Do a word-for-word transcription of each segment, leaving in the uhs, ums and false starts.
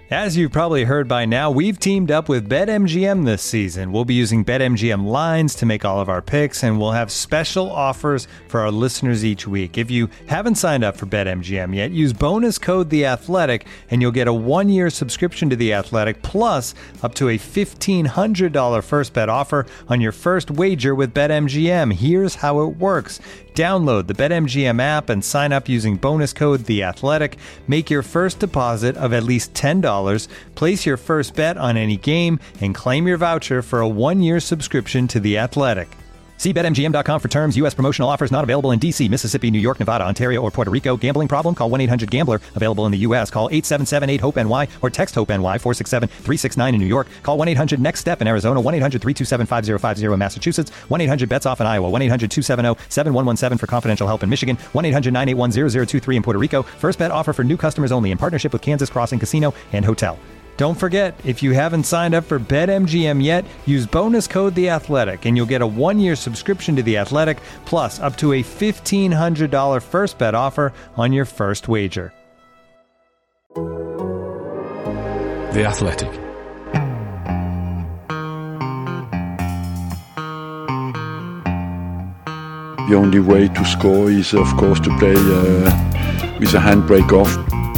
As you've probably heard by now, we've teamed up with BetMGM this season. We'll be using BetMGM lines to make all of our picks, and we'll have special offers for our listeners each week. If you haven't signed up for BetMGM yet, use bonus code The Athletic, and you'll get a one-year subscription to The Athletic, plus up to a fifteen hundred dollars first bet offer on your first wager with BetMGM. Here's how it works. Download the BetMGM app and sign up using bonus code The Athletic. Make your first deposit of at least ten dollars. Place your first bet on any game and claim your voucher for a one-year subscription to The Athletic. See Bet M G M dot com for terms. U S promotional offers not available in D C, Mississippi, New York, Nevada, Ontario, or Puerto Rico. Gambling problem? Call one eight hundred gambler. Available in the U S. Call eight seven seven eight hope N Y or text HOPE-NY four six seven three six nine in New York. Call one eight hundred next step in Arizona. one eight hundred three two seven five zero five zero in Massachusetts. one eight hundred bets off in Iowa. one eight hundred two seven zero seven one one seven for confidential help in Michigan. one eight hundred nine eight one zero zero two three in Puerto Rico. First bet offer for new customers only in partnership with Kansas Crossing Casino and Hotel. Don't forget, if you haven't signed up for BetMGM yet, use bonus code The Athletic, and you'll get a one-year subscription to The Athletic, plus up to a fifteen hundred dollars first bet offer on your first wager. The Athletic. The only way to score is, of course, to play uh, with a handbrake off.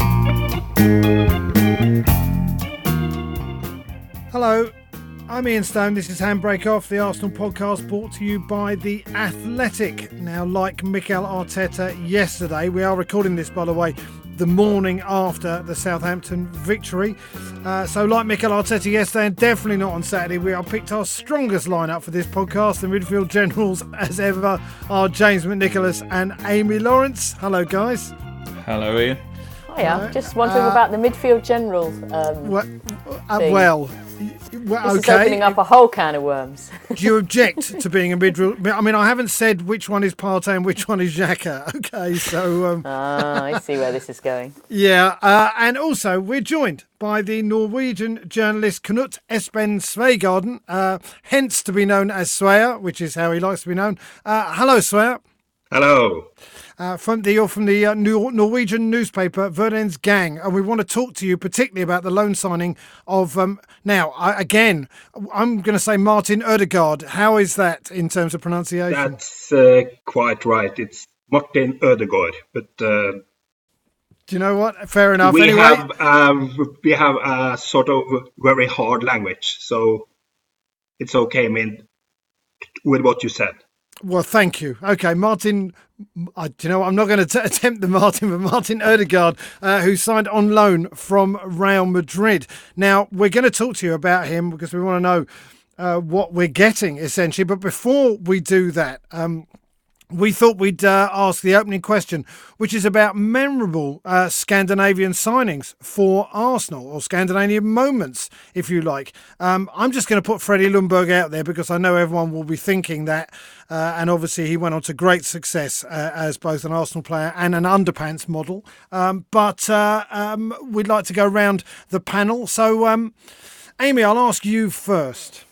Hello, I'm Ian Stone. This is Handbrake Off, the Arsenal podcast brought to you by The Athletic. Now, like Mikel Arteta yesterday, we are recording this, by the way, the morning after the Southampton victory. Uh, so like Mikel Arteta yesterday, and definitely not on Saturday, we have picked our strongest lineup for this podcast. The midfield generals, as ever, are James McNicholas and Amy Lawrence. Hello, guys. Hello, Ian. Hiya. Hello. Just wondering uh, about the midfield generals. Um, well, uh, well, well, this okay. is opening up a whole can of worms. Do you object to being a midfield? I mean, I haven't said which one is Partey and which one is Xhaka. Okay, so... Um, ah, I see where this is going. Yeah, uh, and also we're joined by the Norwegian journalist Knut Espen Sveigarden, uh, hence to be known as Sveia, which is how he likes to be known. Uh, hello, Sveia. Hello. Uh, from the, you're from the uh, Norwegian newspaper Verdens Gang, and we want to talk to you particularly about the loan signing of, um, now, I, again, I'm going to say Martin Ødegaard. How is that in terms of pronunciation? That's uh, quite right. It's Martin Ødegaard, but... Uh, Do you know what? Fair enough. We, anyway. have, um, we have a sort of very hard language, so it's okay, I mean, with what you said. Well, thank you. Okay, Martin, I, do you know what? I'm not going to attempt the Martin, but Martin Ødegaard, uh, who signed on loan from Real Madrid. Now, we're going to talk to you about him because we want to know uh, what we're getting, essentially. But before we do that, um, we thought we'd uh, ask the opening question, which is about memorable uh, Scandinavian signings for Arsenal, or Scandinavian moments, if you like. Um, I'm just going to put Freddie Ljungberg out there because I know everyone will be thinking that. Uh, and obviously he went on to great success uh, as both an Arsenal player and an underpants model. Um, but uh, um, we'd like to go round the panel. So, um, Amy, I'll ask you first.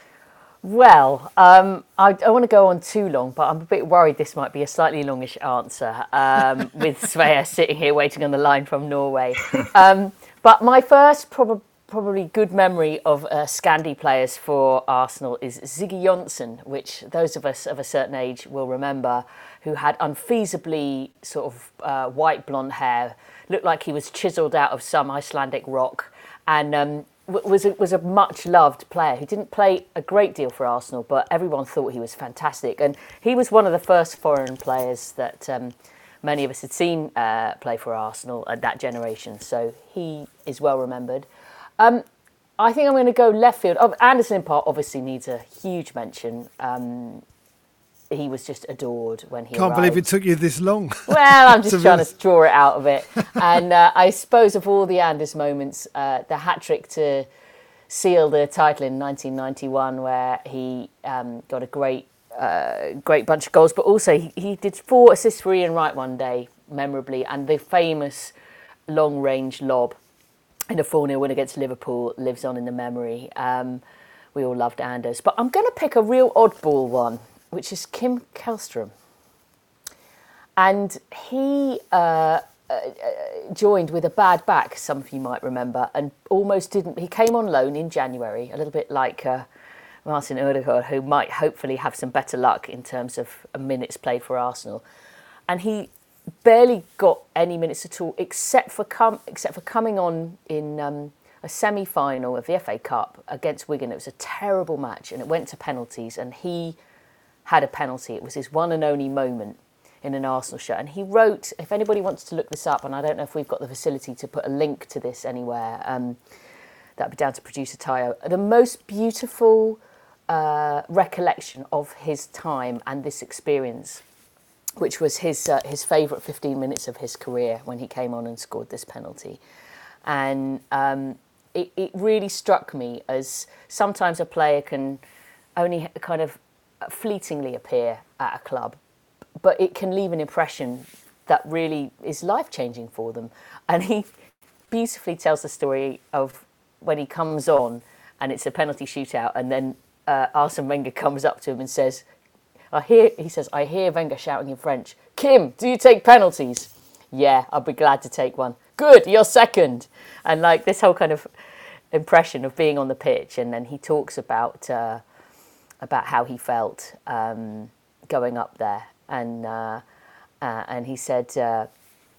Well, um, I don't want to go on too long, but I'm a bit worried this might be a slightly longish answer um, with Sveia sitting here waiting on the line from Norway. Um, but my first prob- probably good memory of uh, Scandi players for Arsenal is Ziggy Johnson, which those of us of a certain age will remember, who had unfeasibly sort of uh, white blonde hair, looked like he was chiselled out of some Icelandic rock, and um, was a, was a much loved player who didn't play a great deal for Arsenal, but everyone thought he was fantastic. And he was one of the first foreign players that um, many of us had seen uh, play for Arsenal at that generation. So he is well remembered. Um, I think I'm going to go left field. Oh, Anderson Park obviously needs a huge mention. Um, he was just adored when he Can't arrived. believe it took you this long. Well, I'm just trying to draw it out of it. And uh, I suppose of all the Anders moments, uh, the hat-trick to seal the title in nineteen ninety-one, where he um, got a great uh, great bunch of goals, but also he, he did four assists for Ian Wright one day, memorably, and the famous long-range lob in a four nil win against Liverpool lives on in the memory. Um, we all loved Anders. But I'm going to pick a real oddball one, which is Kim Källström. And he uh, uh, joined with a bad back, some of you might remember, and almost didn't. He came on loan in January, a little bit like uh, Martin Ødegaard, who might hopefully have some better luck in terms of minutes played for Arsenal, and he barely got any minutes at all, except for com- except for coming on in um, a semi-final of the F A Cup against Wigan. It was a terrible match, and it went to penalties, and he had a penalty. It was his one and only moment in an Arsenal shirt. And he wrote, if anybody wants to look this up, and I don't know if we've got the facility to put a link to this anywhere, um, that'd be down to producer Tayo, the most beautiful uh, recollection of his time and this experience, which was his uh, his favourite fifteen minutes of his career when he came on and scored this penalty. And um, it, it really struck me as sometimes a player can only kind of fleetingly appear at a club, but it can leave an impression that really is life-changing for them. And he beautifully tells the story of when he comes on and it's a penalty shootout, and then uh, Arsene Wenger comes up to him and says, I hear, he says, I hear Wenger shouting in French, Kim, do you take penalties? Yeah, I'll be glad to take one. Good, you're second. And like this whole kind of impression of being on the pitch. And then he talks about uh, about how he felt um, going up there. And uh, uh, and he said uh,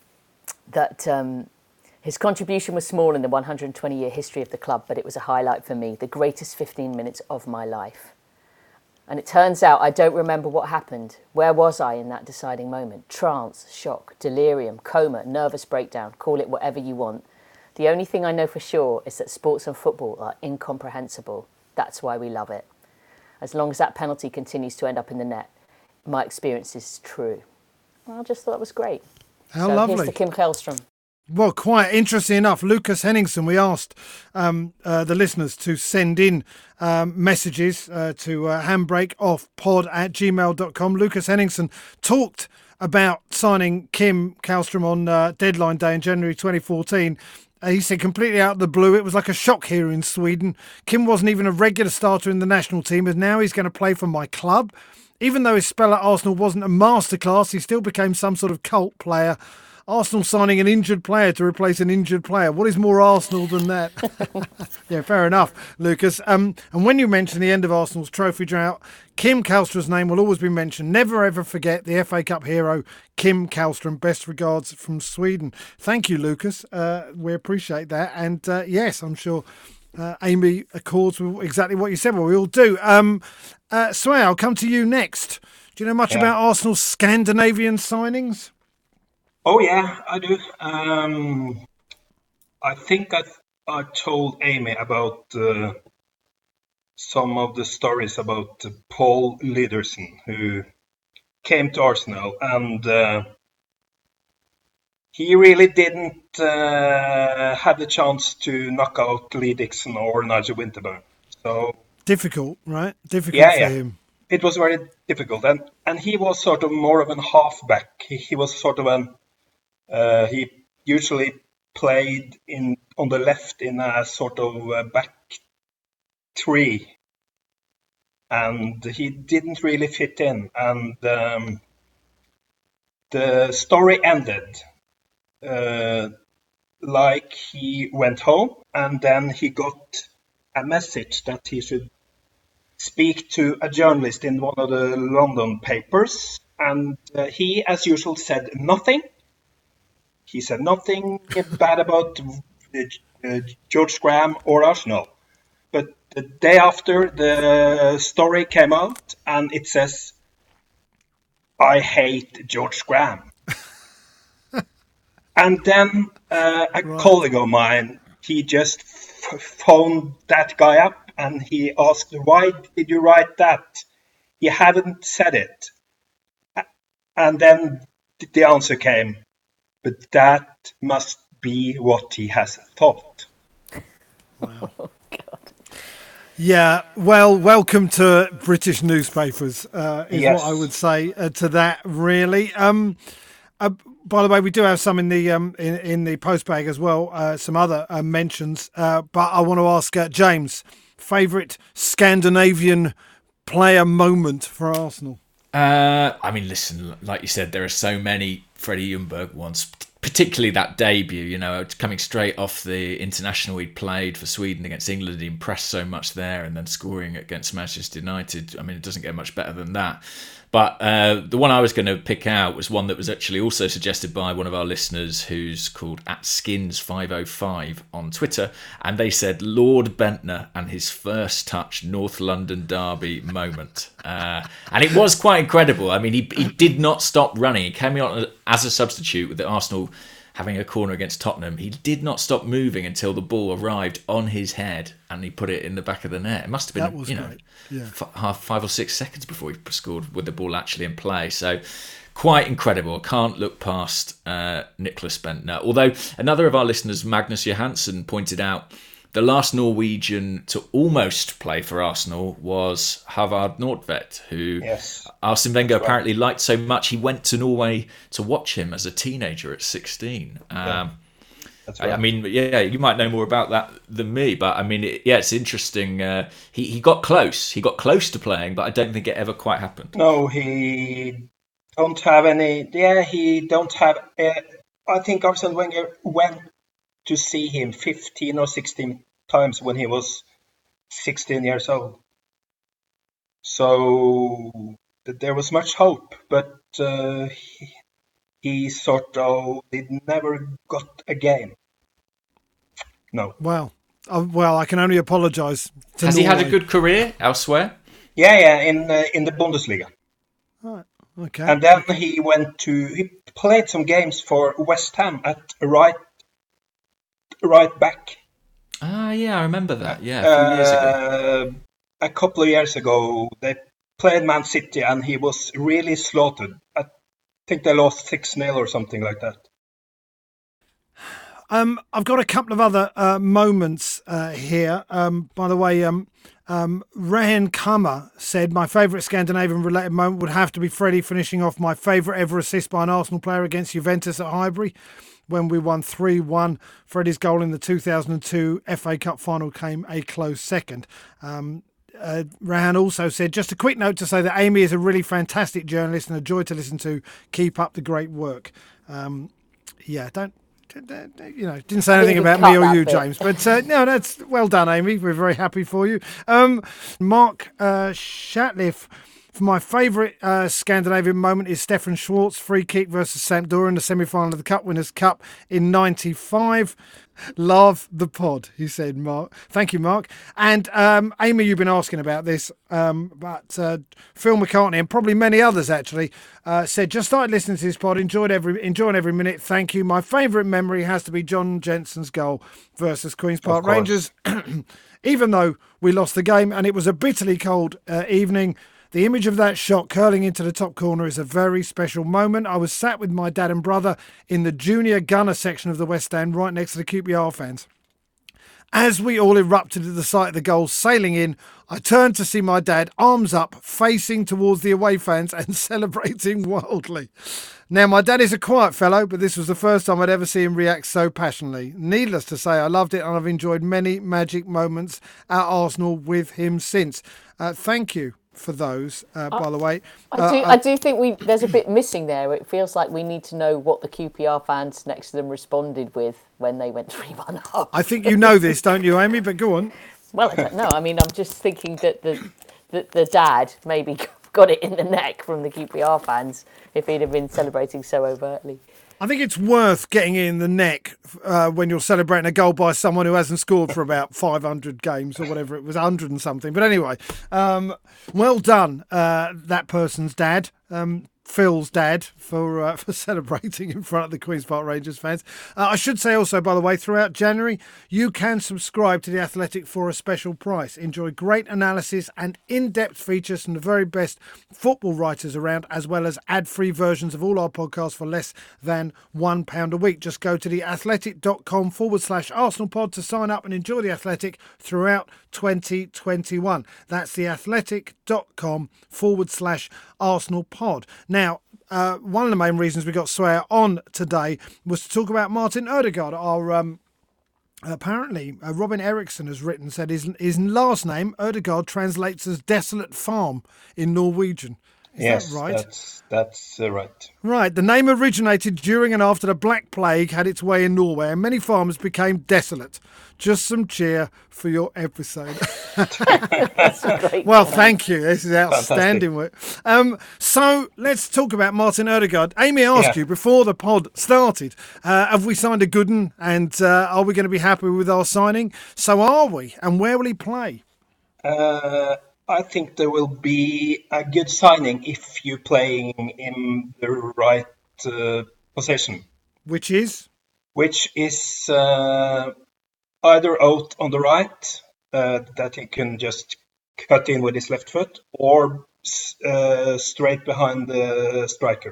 that um, his contribution was small in the one hundred twenty year history of the club, but it was a highlight for me, the greatest fifteen minutes of my life. And it turns out I don't remember what happened. Where was I in that deciding moment? Trance, shock, delirium, coma, nervous breakdown, call it whatever you want. The only thing I know for sure is that sports and football are incomprehensible. That's why we love it. As long as that penalty continues to end up in the net, my experience is true. Well, I just thought it was great. How so lovely. Here's to Kim Källström. Well, quite interesting enough, Lucas Henningsen, we asked um, uh, the listeners to send in um, messages uh, to uh, handbrakeoffpod at gmail dot com. Lucas Henningsen talked about signing Kim Källström on uh, deadline day in January twenty fourteen. Uh, he said completely out of the blue, it was like a shock here in Sweden. Kim wasn't even a regular starter in the national team, and now he's going to play for my club. Even though his spell at Arsenal wasn't a masterclass, he still became some sort of cult player. Arsenal signing an injured player to replace an injured player. What is more Arsenal than that? Yeah, fair enough, Lucas. Um, and when you mention the end of Arsenal's trophy drought, Kim Källström's name will always be mentioned. Never ever forget the F A Cup hero, Kim Källström. Best regards from Sweden. Thank you, Lucas. Uh, we appreciate that. And uh, yes, I'm sure uh, Amy accords with exactly what you said. Well, we all do. Um, uh, Sway, I'll come to you next. Do you know much Yeah. about Arsenal's Scandinavian signings? Oh yeah, I do. Um, I think I I told Amy about uh, some of the stories about uh, Paul Lydersen, who came to Arsenal, and uh, he really didn't uh, have the chance to knock out Lee Dixon or Nigel Winterburn. So Difficult, right? Difficult Yeah, for yeah. him. it was very difficult, and and he was sort of more of an halfback. He, he was sort of an uh, he usually played in on the left in a sort of uh, back three, and he didn't really fit in. And um, the story ended uh, like he went home, and then he got a message that he should speak to a journalist in one of the London papers, and uh, he, as usual, said nothing. He said nothing bad about uh, uh, George Graham or Arsenal. But the day after, the story came out, and it says, I hate George Graham. And then uh, a Right. colleague of mine, he just f- phoned that guy up, and he asked, why did you write that? You haven't said it. A- And then th- the answer came, but that must be what he has thought. Yeah, well, welcome to British newspapers, uh, is Yes. what I would say uh, to that, really. Um, uh, by the way, we do have some in the um, in, in the postbag as well, uh, some other uh, mentions. Uh, but I want to ask uh, James, favourite Scandinavian player moment for Arsenal? Uh, I mean, listen, like you said, there are so many Freddie Ljungberg ones, particularly that debut, you know, coming straight off the international he'd played for Sweden against England, he impressed so much there, and then scoring against Manchester United. I mean, it doesn't get much better than that. But uh, the one I was going to pick out was one that was actually also suggested by one of our listeners, who's called at skins five oh five on Twitter. And they said Lord Bendtner and his first touch North London derby moment. Uh, and it was quite incredible. I mean, he, he did not stop running. He came on as a substitute with the Arsenal having a corner against Tottenham. He did not stop moving until the ball arrived on his head and he put it in the back of the net. It must have been, you know, yeah. f- half, five or six seconds before he scored with the ball actually in play. So quite incredible. Can't look past uh, Nicklas Bendtner. Although another of our listeners, Magnus Johansson, pointed out the last Norwegian to almost play for Arsenal was Havard Nordtvedt, who yes. Arsene Wenger apparently liked so much he went to Norway to watch him as a teenager at sixteen. Um, yeah. That's right. I mean, yeah, you might know more about that than me, but I mean, it, yeah, it's interesting. Uh, he he got close. He got close to playing, but I don't think it ever quite happened. No, he don't have any. Yeah, he don't have. Uh, I think Arsene Wenger went to see him fifteen or sixteen times when he was sixteen years old. So there was much hope, but uh, he, he sort of did never got a game. No. Well, uh, well, I can only apologise. Has Norway. he had a good career elsewhere? Yeah, yeah, in uh, in the Bundesliga. Right. Okay. And then he went to he played some games for West Ham at right right back. Ah, yeah, I remember that. Yeah, a few years ago. Uh, a couple of years ago, they played Man City, and he was really slaughtered. I think they lost six nil or something like that. Um, I've got a couple of other uh, moments uh, here. Um, by the way, um, um, Rehan Kama said, my favourite Scandinavian-related moment would have to be Freddie finishing off my favourite ever assist by an Arsenal player against Juventus at Highbury when we won three one. Freddie's goal in the two thousand two F A Cup final came a close second. Um, uh, Rehan also said, just a quick note to say that Amy is a really fantastic journalist and a joy to listen to. Keep up the great work. Um, yeah, don't... You know, didn't say anything about me or you, bit. James, but uh, no, that's well done, Amy. We're very happy for you. Um, Mark uh, Shatliff, for my favourite uh, Scandinavian moment is Stefan Schwartz free kick versus Sampdoria in the semi-final of the Cup Winners' Cup in ninety-five. Love the pod, he said, Mark. Thank you, Mark. And um, Amy, you've been asking about this, um, but uh, Phil McCartney and probably many others actually uh, said, just started listening to this pod, enjoyed every enjoying every minute. Thank you. My favourite memory has to be John Jensen's goal versus Queen's Park Rangers. Even though we lost the game and it was a bitterly cold uh, evening, the image of that shot curling into the top corner is a very special moment. I was sat with my dad and brother in the junior gunner section of the West Stand, right next to the Q P R fans. As we all erupted at the sight of the goal sailing in, I turned to see my dad, arms up, facing towards the away fans and celebrating wildly. Now, my dad is a quiet fellow, but this was the first time I'd ever see him react so passionately. Needless to say, I loved it and I've enjoyed many magic moments at Arsenal with him since. Uh, thank you for those, uh, by the way. I uh, do, I, I do think we there's a bit missing there. It feels like we need to know what the Q P R fans next to them responded with when they went three one up. I think you know this, don't you, Amy? But go on. Well, I don't know. I mean, I'm just thinking that the, the, the dad maybe got it in the neck from the Q P R fans if he'd have been celebrating so overtly. I think it's worth getting it in the neck uh, when you're celebrating a goal by someone who hasn't scored for about five hundred games or whatever. It was one hundred and something. But anyway, um, well done, uh, that person's dad. Um, Phil's dad for uh, for celebrating in front of the Queen's Park Rangers fans. Uh, I should say also, by the way, throughout January, you can subscribe to The Athletic for a special price. Enjoy great analysis and in-depth features from the very best football writers around, as well as ad-free versions of all our podcasts for less than one pound a week. Just go to theathletic.com forward slash Arsenal pod to sign up and enjoy The Athletic throughout twenty twenty-one. That's theathletic.com forward slash Arsenal pod. Now, uh, one of the main reasons we got Swear on today was to talk about Martin Ødegaard. Our um, apparently uh, Robin Eriksson has written said his his last name Ødegaard translates as desolate farm in Norwegian. Is yes, that right? that's that's uh, right. Right. The name originated during and after the Black Plague had its way in Norway, and many farmers became desolate. Just some cheer for your episode. That's a great Well, comment. thank you. This is outstanding work. Um, so let's talk about Martin Ødegaard. Amy asked Yeah. you before the pod started, uh, have we signed a good one? And uh, are we going to be happy with our signing? So are we? And where will he play? Uh, I think there will be a good signing if you're playing in the right uh, position, Which is? which is uh, either out on the right, uh, that he can just cut in with his left foot, or uh, straight behind the striker.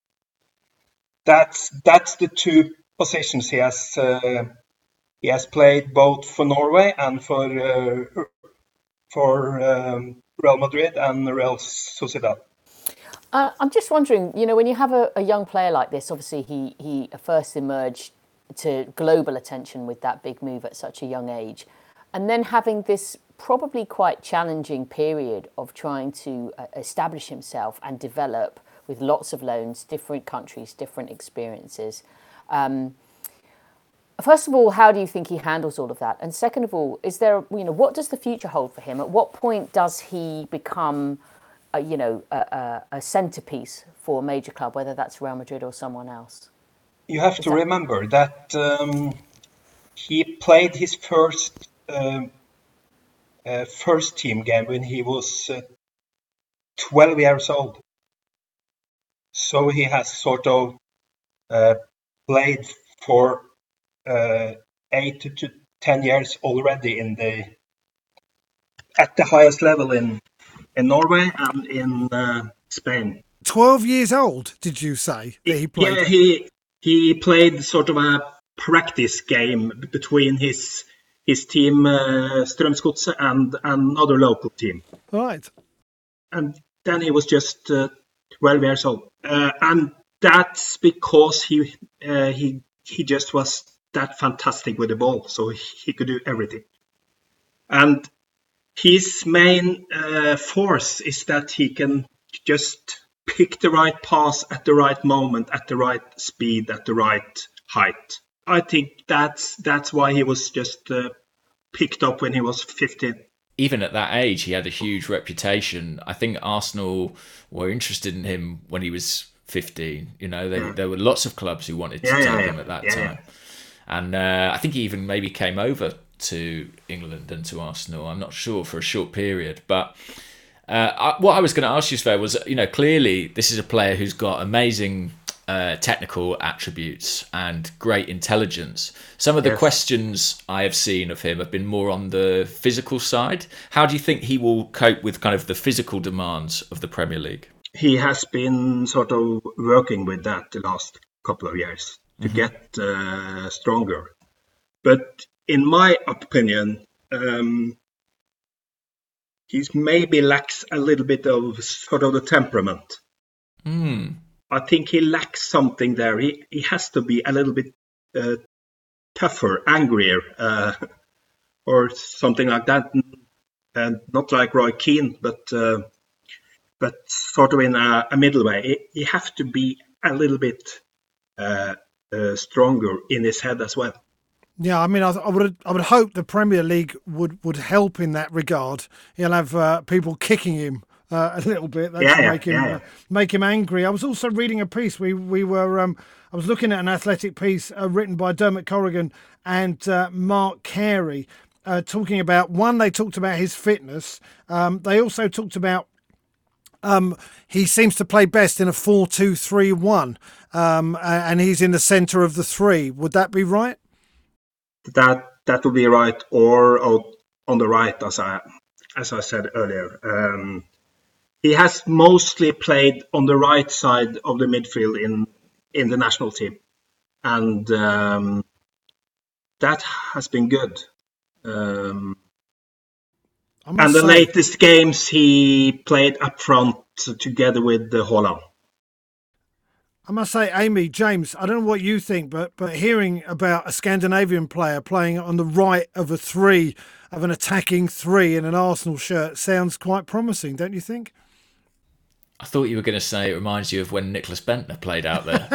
That's that's the two positions he has uh, he has played both for Norway and for uh, for um, Real Madrid and Real Sociedad. Uh, I'm just wondering, you know, when you have a, a young player like this, obviously he, he first emerged to global attention with that big move at such a young age. And then having this probably quite challenging period of trying to uh, establish himself and develop with lots of loans, different countries, different experiences. Um, First of all, how do you think he handles all of that? And second of all, is there, you know, what does the future hold for him? At what point does he become, a, you know, a, a, a centerpiece for a major club, whether that's Real Madrid or someone else? You have to remember that um, he played his first um, uh, first team game when he was uh, twelve years old. So he has sort of uh, played for uh, eight to ten years already in the at the highest level in in Norway and in uh, Spain. twelve years old, did you say, that he played? Yeah, he he played sort of a practice game between his his team uh, Strømsgodset and another local team. Right. And then he was just uh, twelve years old, uh, and that's because he uh, he he just was that fantastic with the ball, so he could do everything. And his main uh, force is that he can just pick the right pass at the right moment, at the right speed, at the right height. I think that's that's why he was just uh, picked up when he was fifteen. Even at that age, he had a huge reputation. I think Arsenal were interested in him when he was fifteen. You know, they, there were lots of clubs who wanted to Yeah, take yeah, him yeah. at that Yeah, time. And uh, I think he even maybe came over to England and to Arsenal. I'm not sure, for a short period. But uh, I, what I was going to ask you, Sverre, was, you know, clearly this is a player who's got amazing uh, technical attributes and great intelligence. Some of the Yes. questions I have seen of him have been more on the physical side. How do you think he will cope with kind of the physical demands of the Premier League? He has been sort of working with that the last couple of years to Mm-hmm. get uh, stronger. But in my opinion, um, he's maybe lacks a little bit of sort of the temperament. Hmm. I think he lacks something there. He he has to be a little bit uh, tougher, angrier, uh, or something like that. And not like Roy Keane, but uh, but sort of in a, a middle way. He, he has to be a little bit uh, uh, stronger in his head as well. Yeah, I mean, I, I would I would hope the Premier League would, would help in that regard. He'll have uh, people kicking him uh, a little bit. That's Yeah, yeah, make him yeah, yeah. Uh, make him angry. I was also reading a piece. We we were um, I was looking at an Athletic piece uh, written by Dermot Corrigan and uh, Mark Carey, uh, talking about one. They talked about his fitness. Um, they also talked about. Um, he seems to play best in a four two three one, um, and he's in the centre of the three. Would that be right? That that would be right, or out on the right, as I as I said earlier. Um, he has mostly played on the right side of the midfield in in the national team, and um, that has been good. Um, I must and the say- latest games he played up front together with the Haaland. I must say, Amy, James, I don't know what you think, but but hearing about a Scandinavian player playing on the right of a three, of an attacking three in an Arsenal shirt sounds quite promising, don't you think? I thought you were going to say it reminds you of when Nicholas Bentner played out there.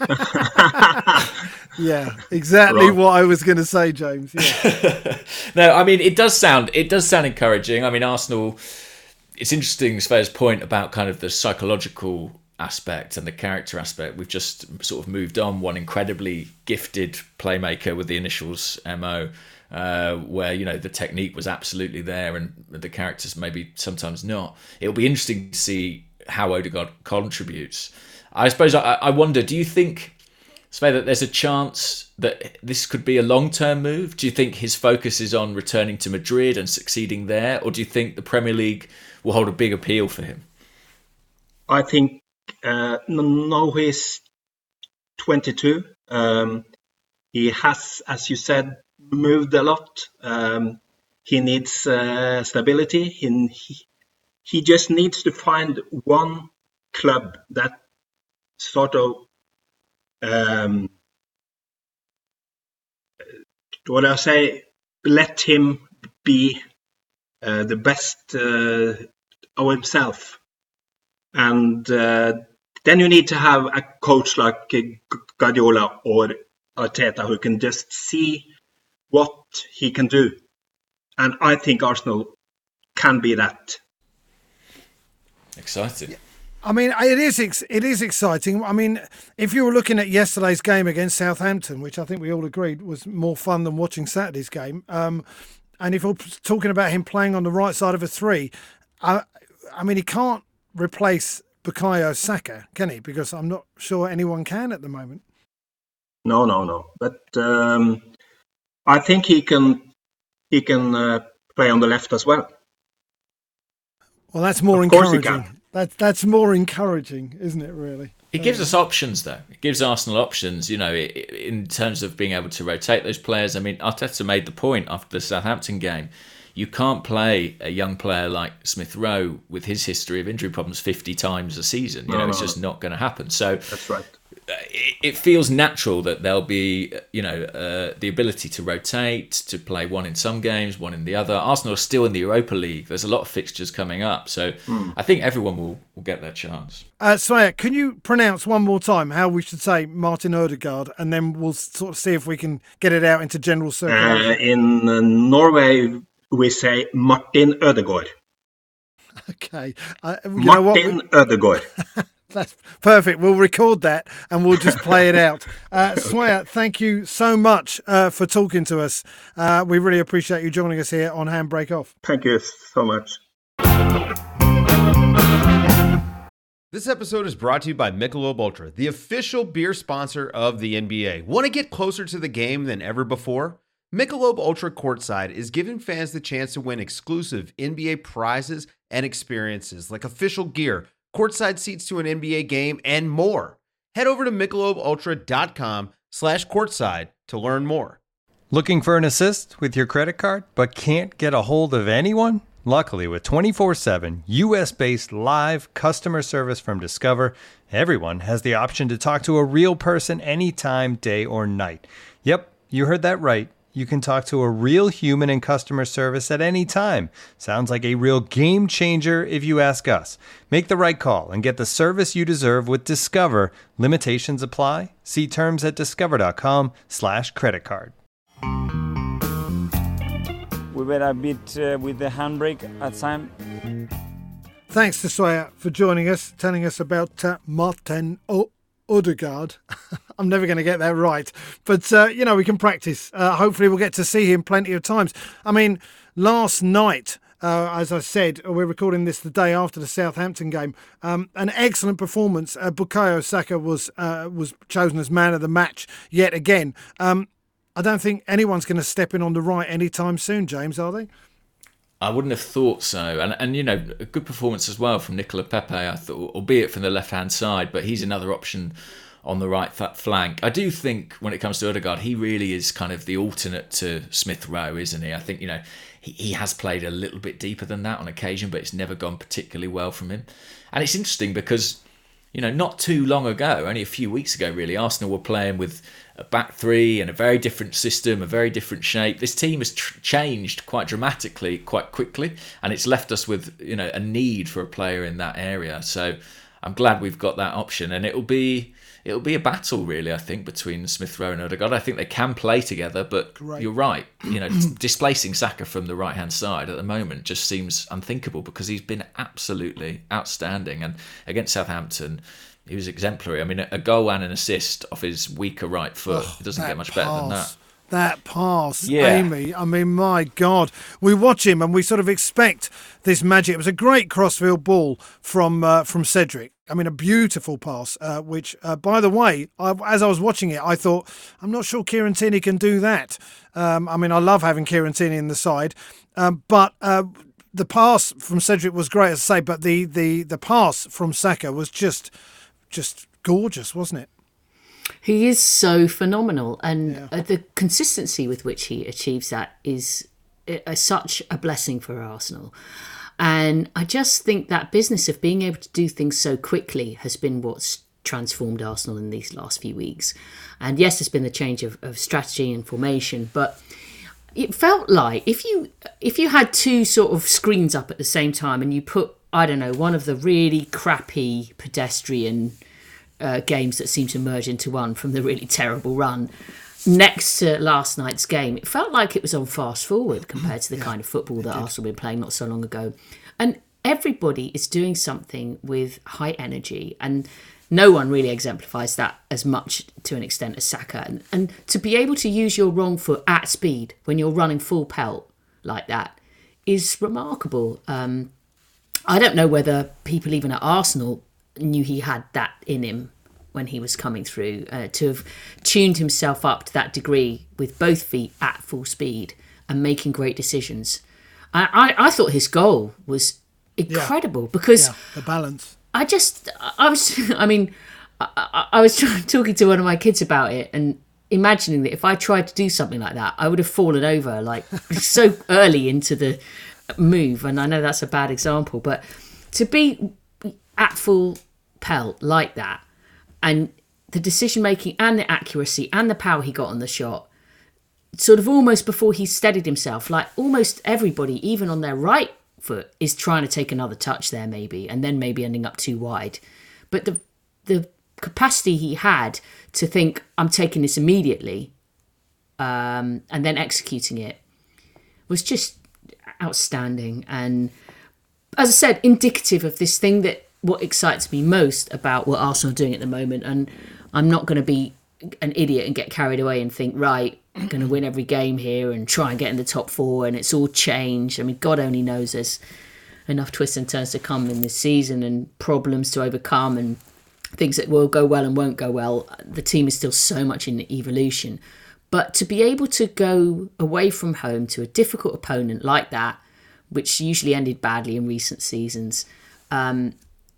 Yeah, exactly what I was going to say, James. Yeah. No, I mean, it does sound it does sound encouraging. I mean, Arsenal, it's interesting, Svea's point about kind of the psychological aspect and the character aspect. We've just sort of moved on one incredibly gifted playmaker with the initials M O, uh, where, you know, the technique was absolutely there and the characters maybe sometimes not. It'll be interesting to see how Odegaard contributes. I suppose I, I wonder, do you think, Svea, that there's a chance that this could be a long-term move? Do you think his focus is on returning to Madrid and succeeding there? Or do you think the Premier League will hold a big appeal for him? I think uh, now he's twenty-two. Um, he has, as you said, moved a lot. Um, he needs uh, stability. He, he, he just needs to find one club that sort of Um, what I say, let him be uh, the best uh, of himself, and uh, then you need to have a coach like Guardiola or Arteta who can just see what he can do, and I think Arsenal can be that. Excited. Yeah. I mean, it is it is exciting. I mean, if you were looking at yesterday's game against Southampton, which I think we all agreed was more fun than watching Saturday's game, um, and if we're talking about him playing on the right side of a three, I, I mean, he can't replace Bukayo Saka, can he? Because I'm not sure anyone can at the moment. No, no, no. But um, I think he can he can uh, play on the left as well. Well, that's more of course encouraging. He can. That, that's more encouraging, isn't it, really? It gives us options, though. It gives Arsenal options, you know, in terms of being able to rotate those players. I mean, Arteta made the point after the Southampton game. You can't play a young player like Smith Rowe with his history of injury problems fifty times a season. You no, know, no, it's just no. not going to happen. So that's right. It, it feels natural that there'll be, you know, uh, the ability to rotate, to play one in some games, one in the other. Arsenal are still in the Europa League. There's a lot of fixtures coming up. So mm. I think everyone will, will get their chance. Uh, Svea, can you pronounce one more time how we should say Martin Ødegaard, and then we'll sort of see if we can get it out into general circulation? Uh, in uh, Norway, we say Martin Ødegaard. Okay. Uh, you Martin know what? We... Ødegaard. That's perfect. We'll record that and we'll just play it out. Uh, Svea, thank you so much uh, for talking to us. Uh, we really appreciate you joining us here on Handbrake Off. Thank you so much. This episode is brought to you by Michelob Ultra, the official beer sponsor of the N B A. Want to get closer to the game than ever before? Michelob Ultra Courtside is giving fans the chance to win exclusive N B A prizes and experiences like official gear, courtside seats to an N B A game, and more. Head over to michelobultra.com slash courtside to learn more. Looking for an assist with your credit card, but can't get a hold of anyone? Luckily, with twenty-four seven U S-based live customer service from Discover, everyone has the option to talk to a real person anytime, day or night. Yep, you heard that right. You can talk to a real human in customer service at any time. Sounds like a real game changer if you ask us. Make the right call and get the service you deserve with Discover. Limitations apply. See terms at discover.com slash credit card. We were a bit uh, with the handbrake at time. Thanks to Svea for joining us, telling us about uh, Martin o- Ødegaard. I'm never going to get that right. But, uh, you know, we can practice. Uh, hopefully we'll get to see him plenty of times. I mean, last night, uh, as I said, we're recording this the day after the Southampton game, um, an excellent performance. Uh, Bukayo Saka was uh, was chosen as man of the match yet again. Um, I don't think anyone's going to step in on the right anytime soon, James, are they? I wouldn't have thought so. And, and you know, a good performance as well from Nicola Pepe, I thought, albeit from the left-hand side, but he's another option on the right flank. I do think when it comes to Ødegaard, he really is kind of the alternate to Smith Rowe, isn't he? I think, you know, he, he has played a little bit deeper than that on occasion, but it's never gone particularly well from him. And it's interesting because, you know, not too long ago, only a few weeks ago, really, Arsenal were playing with a back three and a very different system, a very different shape. This team has tr- changed quite dramatically, quite quickly, and it's left us with, you know, a need for a player in that area. So I'm glad we've got that option, and it'll be it'll be a battle, really, I think, between Smith Rowe and Odegaard. I think they can play together, but Great. You're right. You know, displacing Saka from the right-hand side at the moment just seems unthinkable because he's been absolutely outstanding, and against Southampton, he was exemplary. I mean, a goal and an assist off his weaker right foot. Oh, it doesn't get much pass. better than that. That pass, yeah. Amy. I mean, my God. We watch him and we sort of expect this magic. It was a great crossfield ball from uh, from Cedric. I mean, a beautiful pass, uh, which, uh, by the way, I, as I was watching it, I thought, I'm not sure Kieran Tierney can do that. Um, I mean, I love having Kieran Tierney in the side. Um, but uh, the pass from Cedric was great, as I say, but the, the, the pass from Saka was just just gorgeous, wasn't it? He is so phenomenal, and yeah. the consistency with which he achieves that is a, such a blessing for Arsenal. And I just think that business of being able to do things so quickly has been what's transformed Arsenal in these last few weeks. And yes, there's been the change of, of strategy and formation, but it felt like if you if you had two sort of screens up at the same time and you put, I don't know, one of the really crappy pedestrian uh, games that seem to merge into one from the really terrible run next to last night's game, it felt like it was on fast forward compared to the yeah, kind of football that Arsenal been playing not so long ago. And everybody is doing something with high energy, and no one really exemplifies that as much to an extent as Saka. And, and to be able to use your wrong foot at speed when you're running full pelt like that is remarkable. Um, I don't know whether people even at Arsenal knew he had that in him when he was coming through, uh, to have tuned himself up to that degree with both feet at full speed and making great decisions. I, I, I thought his goal was incredible yeah. because yeah, the balance. I just, I was, I mean, I, I was talking to one of my kids about it and imagining that if I tried to do something like that, I would have fallen over like so early into the move. And I know that's a bad example, but to be at full pelt like that, and the decision making and the accuracy and the power he got on the shot, sort of almost before he steadied himself, like almost everybody, even on their right foot, is trying to take another touch there maybe, and then maybe ending up too wide. But the the capacity he had to think, I'm taking this immediately, um, and then executing it was just outstanding. And as I said, indicative of this thing that what excites me most about what Arsenal are doing at the moment. And I'm not going to be an idiot and get carried away and think, right, I'm going to win every game here and try and get in the top four and it's all changed. I mean, God only knows there's enough twists and turns to come in this season and problems to overcome and things that will go well and won't go well. The team is still so much in evolution. But to be able to go away from home to a difficult opponent like that, which usually ended badly in recent seasons, um,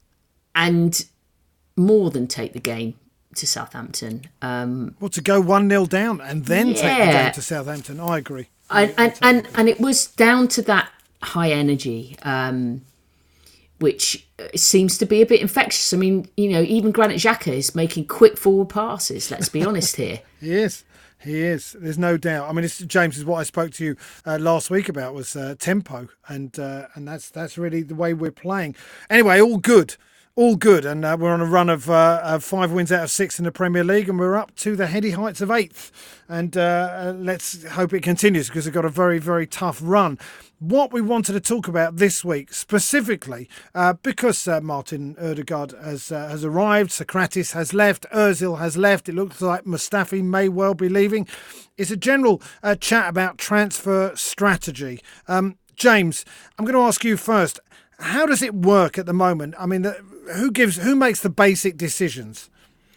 and more than take the game to Southampton. Um, well, to go one nil down and then yeah. take the game to Southampton, I agree. And, and, and, and it was down to that high energy, um, which seems to be a bit infectious. I mean, you know, even Granit Xhaka is making quick forward passes, let's be honest here. He is. He is. There's no doubt. I mean, this, James, is what I spoke to you uh, last week about was uh, tempo, and uh, and that's that's really the way we're playing. Anyway, all good. All good, and uh, we're on a run of uh, uh, five wins out of six in the Premier League, and we're up to the heady heights of eighth. And uh, uh, let's hope it continues because we've got a very, very tough run. What we wanted to talk about this week specifically, uh, because uh, Martin Odegaard has uh, has arrived, Sokratis has left, Ozil has left. It looks like Mustafi may well be leaving. It's a general uh, chat about transfer strategy. Um, James, I'm going to ask you first. How does it work at the moment? I mean, the, who gives, who makes the basic decisions?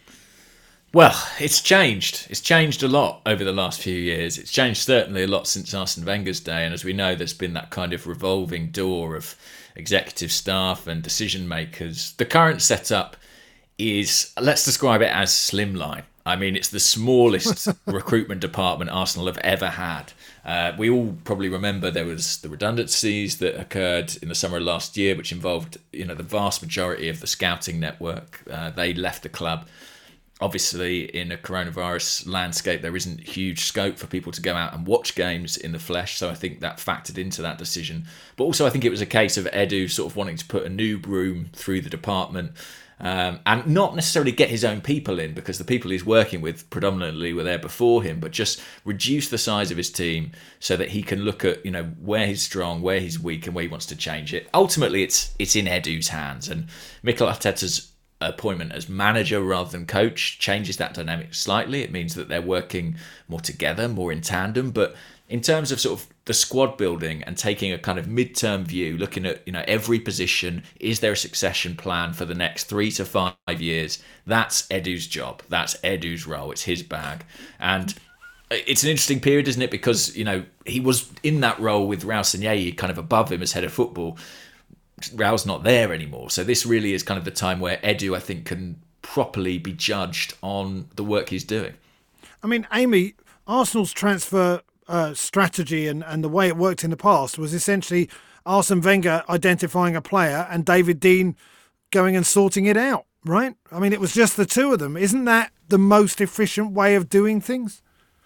Well, it's changed. It's changed a lot over the last few years. It's changed certainly a lot since Arsene Wenger's day. And as we know, there's been that kind of revolving door of executive staff and decision makers. The current setup is, let's describe it as slimline. I mean, it's the smallest recruitment department Arsenal have ever had. Uh, we all probably remember there was the redundancies that occurred in the summer of last year, which involved, you know, the vast majority of the scouting network. Uh, they left the club. Obviously, in a coronavirus landscape, there isn't huge scope for people to go out and watch games in the flesh. So I think that factored into that decision. But also, I think it was a case of Edu sort of wanting to put a new broom through the department um, and not necessarily get his own people in, because the people he's working with predominantly were there before him, but just reduce the size of his team so that he can look at, you know, where he's strong, where he's weak, and where he wants to change it. Ultimately, it's it's in Edu's hands, and Mikel Arteta's appointment as manager rather than coach changes that dynamic slightly. It means that they're working more together, more in tandem. But in terms of sort of the squad building and taking a kind of mid-term view, looking at, you know, every position, is there a succession plan for the next three to five years? That's Edu's job. That's Edu's role. It's his bag. And it's an interesting period, isn't it? Because, you know, he was in that role with Raul Sanllehi kind of above him as head of football. Raul's not there anymore. So this really is kind of the time where Edu, I think, can properly be judged on the work he's doing. I mean, Amy, Arsenal's transfer uh, strategy and, and the way it worked in the past was essentially Arsene Wenger identifying a player and David Dein going and sorting it out, right? I mean, it was just the two of them. Isn't that the most efficient way of doing things?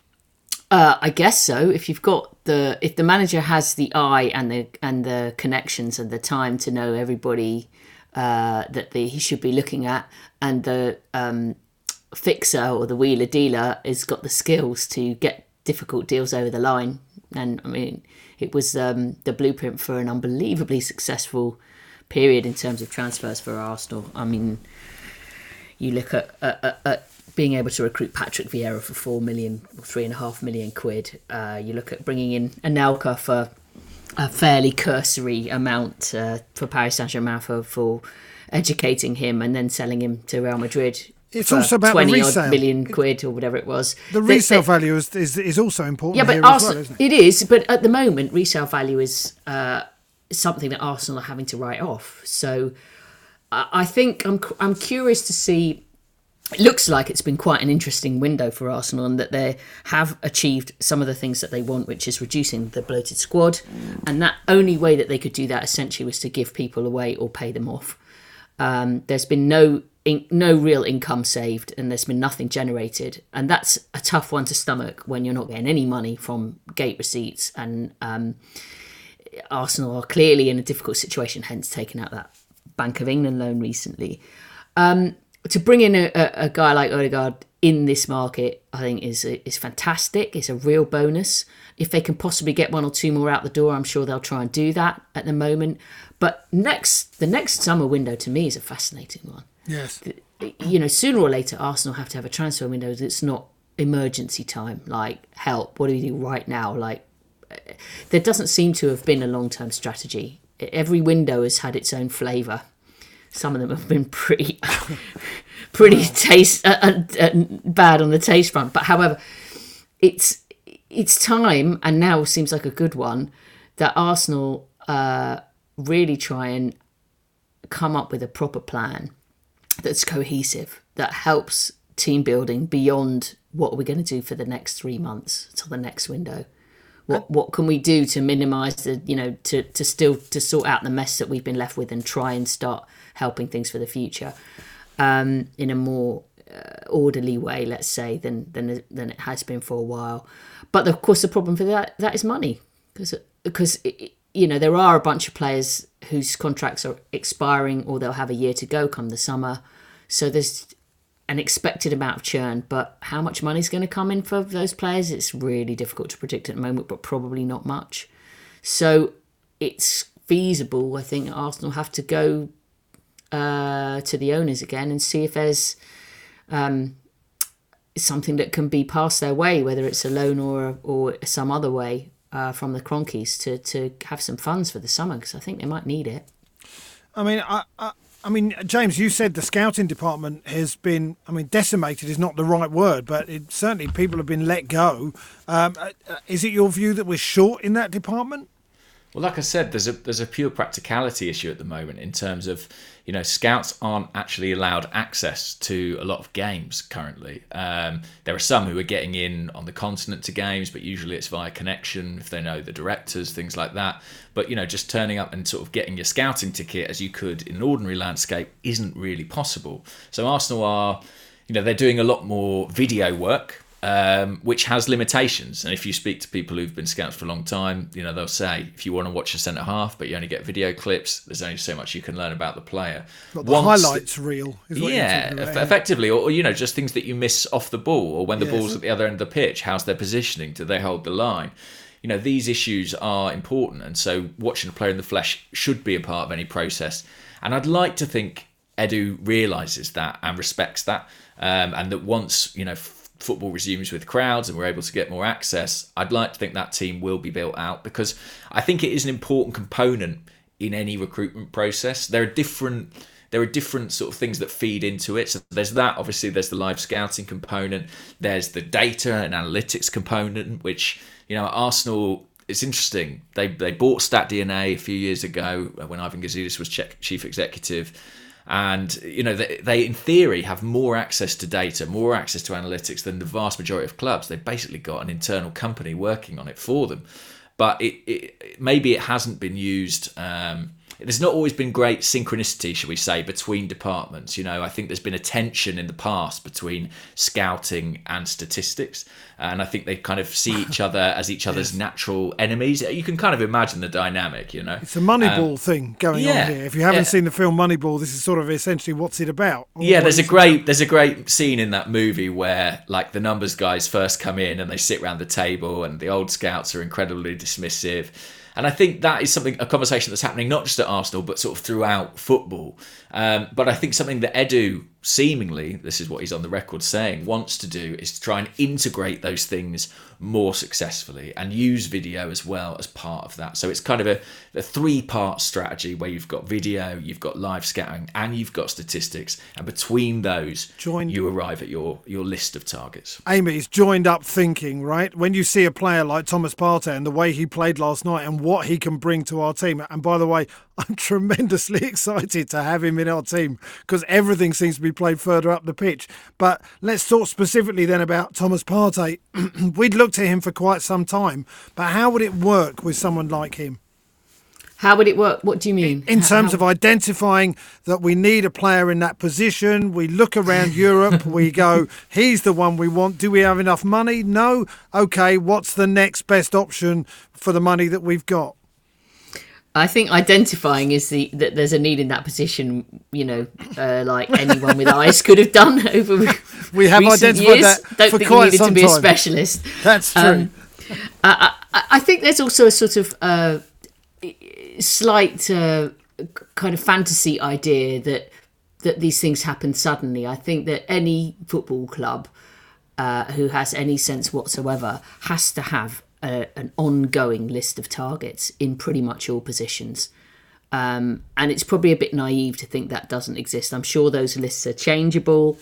Uh, I guess so. If you've got the, if the manager has the eye and the and the connections and the time to know everybody uh, that the, he should be looking at, and the um, fixer or the wheeler dealer has got the skills to get difficult deals over the line. And I mean, it was um, the blueprint for an unbelievably successful period in terms of transfers for Arsenal. I mean, you look at, at, at being able to recruit Patrick Vieira for four million or three and a half million quid. Uh, you look at bringing in Anelka for a fairly cursory amount uh, for Paris Saint-Germain for, for educating him and then selling him to Real Madrid. It's also about the resale. twenty million quid or whatever it was. The resale the, the, value is, is is also important. Yeah, but here Arsenal, as well, isn't it? It is. But at the moment, resale value is uh, something that Arsenal are having to write off. So I, I think I'm I'm curious to see. It looks like it's been quite an interesting window for Arsenal, and that they have achieved some of the things that they want, which is reducing the bloated squad. And that only way that they could do that essentially was to give people away or pay them off. Um, there's been no in, no real income saved, and there's been nothing generated. And that's a tough one to stomach when you're not getting any money from gate receipts. And um, Arsenal are clearly in a difficult situation, hence taking out that Bank of England loan recently. Um, To bring in a, a, a guy like Odegaard in this market, I think is is fantastic. It's a real bonus. If they can possibly get one or two more out the door, I'm sure they'll try and do that at the moment. But next, the next summer window to me is a fascinating one. Yes. You know, sooner or later, Arsenal have to have a transfer window that's not emergency time. Like, help, what do we do right now? Like, there doesn't seem to have been a long-term strategy. Every window has had its own flavour. Some of them have been pretty, pretty taste uh, uh, uh, bad on the taste front. But however, it's it's time, and now seems like a good one, that Arsenal uh, really try and come up with a proper plan that's cohesive, that helps team building beyond what are we going to do for the next three months till the next window. What what can we do to minimise the, you know, to, to still to sort out the mess that we've been left with and try and start helping things for the future um, in a more uh, orderly way, let's say, than than than it has been for a while. But of course, the problem for that that is money, because because you know there are a bunch of players whose contracts are expiring or they'll have a year to go come the summer, so there's an expected amount of churn, but how much money is going to come in for those players, it's really difficult to predict at the moment, but probably not much. So it's feasible, I think, Arsenal have to go uh, to the owners again and see if there's um, something that can be passed their way, whether it's a loan or or some other way uh, from the Cronkies to, to have some funds for the summer, because I think they might need it. I mean, I... I... I mean, James, you said the scouting department has been, I mean, decimated is not the right word, but it, certainly people have been let go. Um, is it your view that we're short in that department? Well, like I said, there's a there's a pure practicality issue at the moment in terms of, you know, scouts aren't actually allowed access to a lot of games currently. Um, there are some who are getting in on the continent to games, but usually it's via connection if they know the directors, things like that. But, you know, just turning up and sort of getting your scouting ticket as you could in an ordinary landscape isn't really possible. So Arsenal are you know, they're doing a lot more video work, um, which has limitations. And if you speak to people who've been scouts for a long time, you know, they'll say, if you want to watch a centre half, but you only get video clips, there's only so much you can learn about the player. Got the Once, highlights reel. Is what yeah, you're about, effectively. Or, or, you know, just things that you miss off the ball, or when the yes. ball's at the other end of the pitch, how's their positioning? Do they hold the line? You know, these issues are important. And so watching a player in the flesh should be a part of any process. And I'd like to think Edu realises that and respects that. Um, and that once, you know, f- football resumes with crowds and we're able to get more access, I'd like to think that team will be built out, because I think it is an important component in any recruitment process. There are different... There are different sort of things that feed into it. So there's that, obviously there's the live scouting component. There's the data and analytics component, which, you know, at Arsenal, it's interesting. They they bought StatDNA a few years ago when Ivan Gazidis was chief executive. And, you know, they, they in theory have more access to data, more access to analytics than the vast majority of clubs. They've basically got an internal company working on it for them. But it, it maybe it hasn't been used... Um, There's not always been great synchronicity, shall we say, between departments. You know, I think there's been a tension in the past between scouting and statistics. And I think they kind of see each other as each other's yes. natural enemies. You can kind of imagine the dynamic, you know. It's a Moneyball um, thing going yeah, on here. If you haven't yeah. seen the film Moneyball, this is sort of essentially what's it about. Yeah, there's a great there's a great scene in that movie where, like, the numbers guys first come in and they sit around the table and the old scouts are incredibly dismissive. And I think that is something, a conversation that's happening not just at Arsenal, but sort of throughout football. Um, but I think something that Edu, seemingly, this is what he's on the record saying, wants to do is to try and integrate those things more successfully and use video as well as part of that. So it's kind of a, a three-part strategy where you've got video, you've got live scouting, and you've got statistics. And between those, Join- you arrive at your, your list of targets. Amy, it's joined up thinking, right? When you see a player like Thomas Partey and the way he played last night and what he can bring to our team, and by the way, I'm tremendously excited to have him in our team because everything seems to be played further up the pitch. But let's talk specifically then about Thomas Partey. We'd looked at him for quite some time, but how would it work with someone like him? How would it work? What do you mean? In terms how- of identifying that we need a player in that position, we look around Europe, we go, he's the one we want. Do we have enough money? No. Okay, what's the next best option for the money that we've got? I think identifying is the that there's a need in that position, you know, uh, like anyone with eyes could have done over we have recent identified years. that Don't for think quite you needed some to be time. a specialist. That's true. Um, I, I, I think there's also a sort of uh, slight uh, kind of fantasy idea that that these things happen suddenly. I think that any football club uh, who has any sense whatsoever has to have A, an ongoing list of targets in pretty much all positions. Um, and it's probably a bit naive to think that doesn't exist. I'm sure those lists are changeable.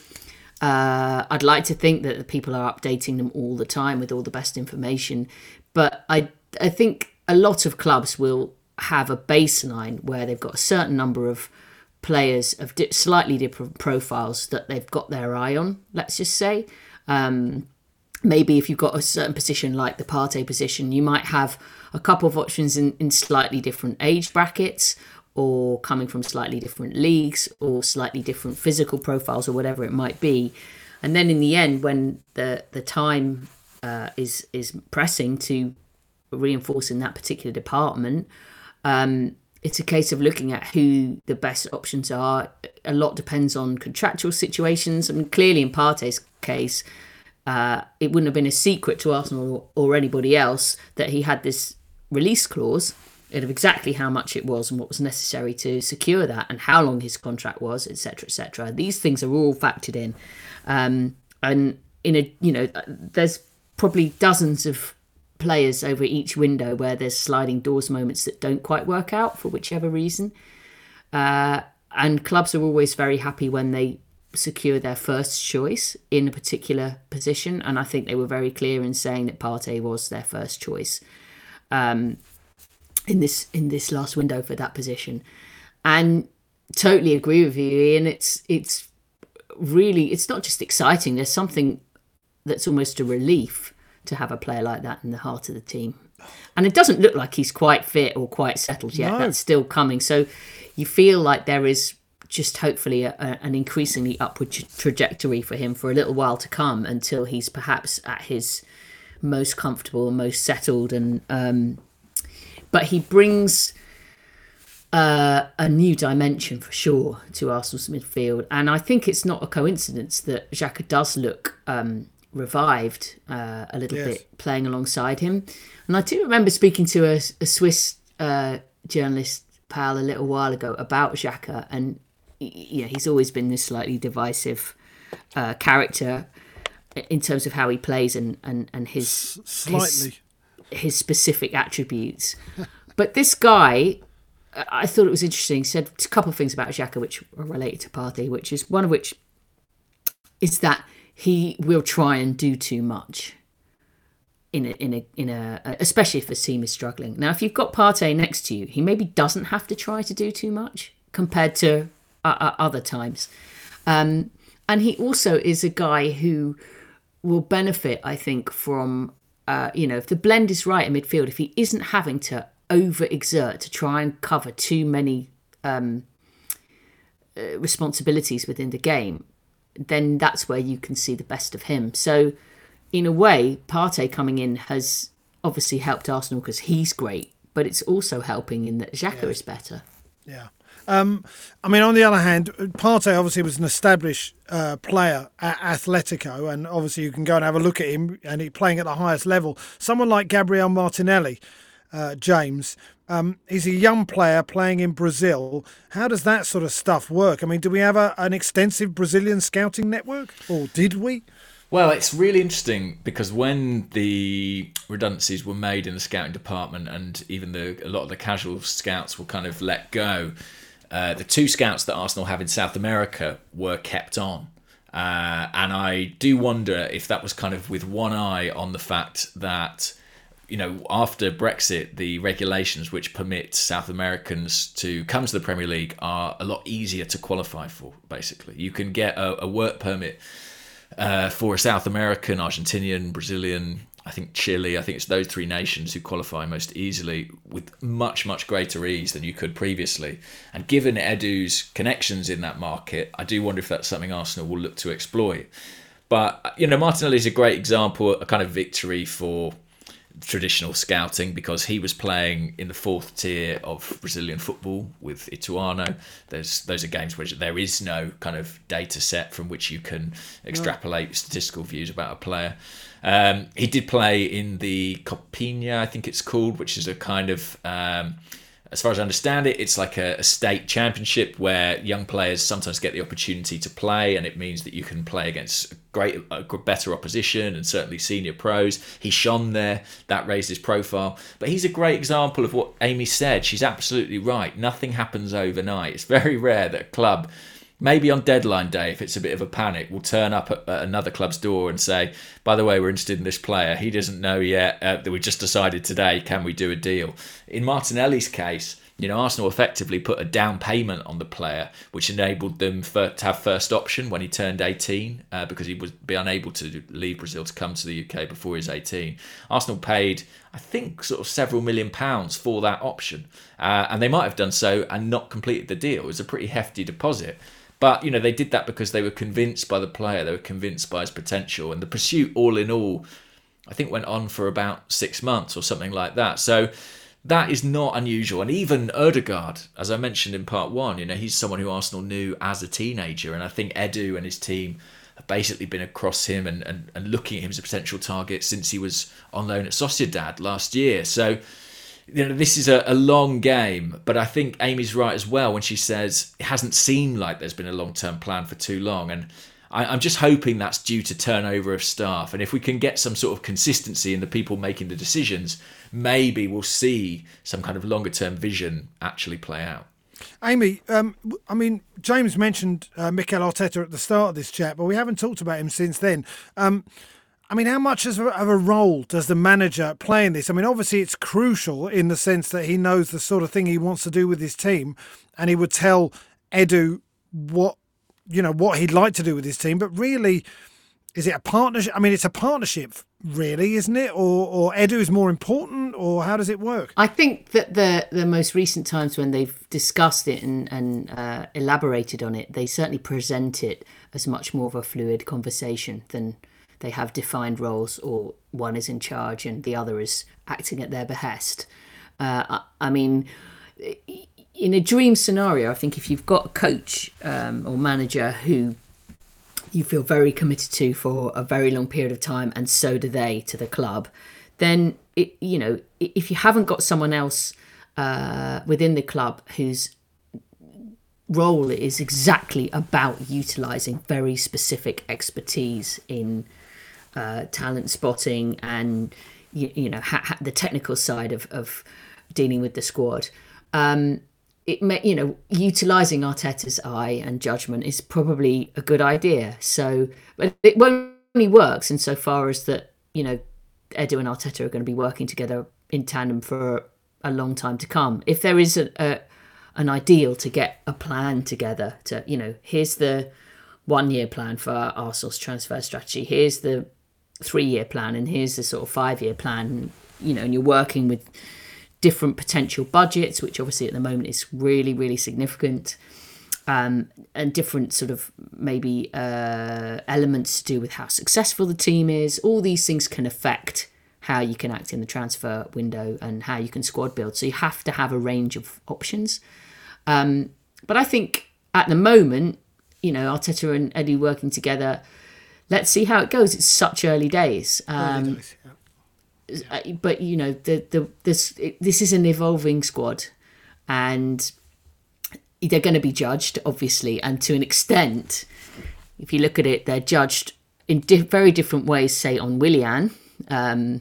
Uh, I'd like to think that the people are updating them all the time with all the best information. But I, I think a lot of clubs will have a baseline where they've got a certain number of players of di- slightly different profiles that they've got their eye on, let's just say. Um, Maybe if you've got a certain position like the Partey position, you might have a couple of options in, in slightly different age brackets or coming from slightly different leagues or slightly different physical profiles or whatever it might be. And then in the end, when the, the time uh, is, is pressing to reinforce in that particular department, um, it's a case of looking at who the best options are. A lot depends on contractual situations. I mean, clearly in Partey's case, Uh, it wouldn't have been a secret to Arsenal or, or anybody else that he had this release clause of exactly how much it was and what was necessary to secure that and how long his contract was, et cetera, et cetera. These things are all factored in. Um, and in a, you know, there's probably dozens of players over each window where there's sliding doors moments that don't quite work out for whichever reason. Uh, and clubs are always very happy when they secure their first choice in a particular position, and I think they were very clear in saying that Partey was their first choice um, in this in this last window for that position. And totally agree with you, Ian. It's it's really it's not just exciting. There's something that's almost a relief to have a player like that in the heart of the team. And it doesn't look like he's quite fit or quite settled yet. No. That's still coming. So you feel like there is just hopefully a, a, an increasingly upward tra- trajectory for him for a little while to come, until he's perhaps at his most comfortable and most settled. And um, but he brings uh, a new dimension for sure to Arsenal's midfield, and I think it's not a coincidence that Xhaka does look um, revived uh, a little yes. bit playing alongside him. And I do remember speaking to a, a Swiss uh, journalist pal a little while ago about Xhaka, and yeah, he's always been this slightly divisive uh, character in terms of how he plays and and, and his slightly his, his specific attributes. But this guy, I thought it was interesting. He said a couple of things about Xhaka which are related to Partey, which is one of which is that he will try and do too much in a, in a, in a, especially if the team is struggling. Now, if you've got Partey next to you, he maybe doesn't have to try to do too much compared to uh, other times. Um, and he also is a guy who will benefit, I think, from, uh, you know, if the blend is right in midfield, if he isn't having to overexert to try and cover too many um, uh, responsibilities within the game, then that's where you can see the best of him. So, in a way, Partey coming in has obviously helped Arsenal because he's great, but it's also helping in that Xhaka yeah. is better. Yeah. Um, I mean, on the other hand, Partey obviously was an established uh, player at Atletico, and obviously you can go and have a look at him, and he's playing at the highest level. Someone like Gabriel Martinelli, uh, James, um, he's a young player playing in Brazil. How does that sort of stuff work? I mean, do we have a, an extensive Brazilian scouting network, or did we? Well, it's really interesting because when the redundancies were made in the scouting department, and even the a lot of the casual scouts were kind of let go, uh, the two scouts that Arsenal have in South America were kept on. Uh, and I do wonder if that was kind of with one eye on the fact that, you know, after Brexit, the regulations which permit South Americans to come to the Premier League are a lot easier to qualify for, basically. You can get a, a work permit Uh, for a South American, Argentinian, Brazilian, I think Chile, I think it's those three nations who qualify most easily with much, much greater ease than you could previously. And given Edu's connections in that market, I do wonder if that's something Arsenal will look to exploit. But, you know, Martinelli is a great example, a kind of victory for traditional scouting, because he was playing in the fourth tier of Brazilian football with Ituano. There's those are games where there is no kind of data set from which you can extrapolate no. statistical views about a player. Um, he did play in the Copinha, I think it's called, which is a kind of, um, as far as I understand it, it's like a, a state championship where young players sometimes get the opportunity to play, and it means that you can play against great, uh, better opposition and certainly senior pros. He shone there, that raised his profile. But he's a great example of what Amy said. She's absolutely right. Nothing happens overnight. It's very rare that a club, maybe on deadline day, if it's a bit of a panic, will turn up at, at another club's door and say, by the way, we're interested in this player. He doesn't know yet uh, that we just decided today, can we do a deal? In Martinelli's case, you know, Arsenal effectively put a down payment on the player, which enabled them for, to have first option when he turned eighteen, uh, because he would be unable to leave Brazil to come to the U K before he was eighteen. Arsenal paid, I think, sort of several million pounds for that option. Uh, and they might have done so and not completed the deal. It was a pretty hefty deposit. But, you know, they did that because they were convinced by the player. They were convinced by his potential. And the pursuit, all in all, I think went on for about six months or something like that. So that is not unusual. And even Ødegaard, as I mentioned in part one, you know, he's someone who Arsenal knew as a teenager. And I think Edu and his team have basically been across him and, and, and looking at him as a potential target since he was on loan at Sociedad last year. So, you know, this is a, a long game, but I think Amy's right as well when she says it hasn't seemed like there's been a long-term plan for too long. And I, I'm just hoping that's due to turnover of staff. And if we can get some sort of consistency in the people making the decisions, maybe we'll see some kind of longer-term vision actually play out. Amy, um, I mean, James mentioned uh, Mikel Arteta at the start of this chat, but we haven't talked about him since then. Um, I mean, how much of a role does the manager play in this? I mean, obviously it's crucial in the sense that he knows the sort of thing he wants to do with his team, and he would tell Edu what, you know, what he'd like to do with his team. But really, is it a partnership? I mean, it's a partnership, really, isn't it? Or, or Edu is more important, or how does it work? I think that the the most recent times when they've discussed it and, and uh, elaborated on it, they certainly present it as much more of a fluid conversation than they have defined roles, or one is in charge and the other is acting at their behest. Uh, I, I mean, in a dream scenario, I think if you've got a coach um, or manager who you feel very committed to for a very long period of time, and so do they to the club, then, it, you know, if you haven't got someone else uh, within the club whose role is exactly about utilising very specific expertise in uh, talent spotting and, you, you know, ha- ha- the technical side of, of dealing with the squad, um, it may, you know, utilising Arteta's eye and judgment is probably a good idea. So, but it only works insofar as that, you know, Edu and Arteta are going to be working together in tandem for a long time to come. If there is a, a an ideal to get a plan together, to, you know, here's the one year plan for Arsenal's transfer strategy, here's the three year plan, and here's the sort of five year plan, you know, and you're working with different potential budgets, which obviously at the moment is really, really significant, um, and different sort of maybe uh, elements to do with how successful the team is. All these things can affect how you can act in the transfer window and how you can squad build. So you have to have a range of options. Um, but I think at the moment, you know, Arteta and Edu working together, let's see how it goes. It's such early days. Um, early days, yeah. But, you know, the the this it, this is an evolving squad, and they're going to be judged, obviously, and to an extent, if you look at it, they're judged in di- very different ways, say on Willian, um,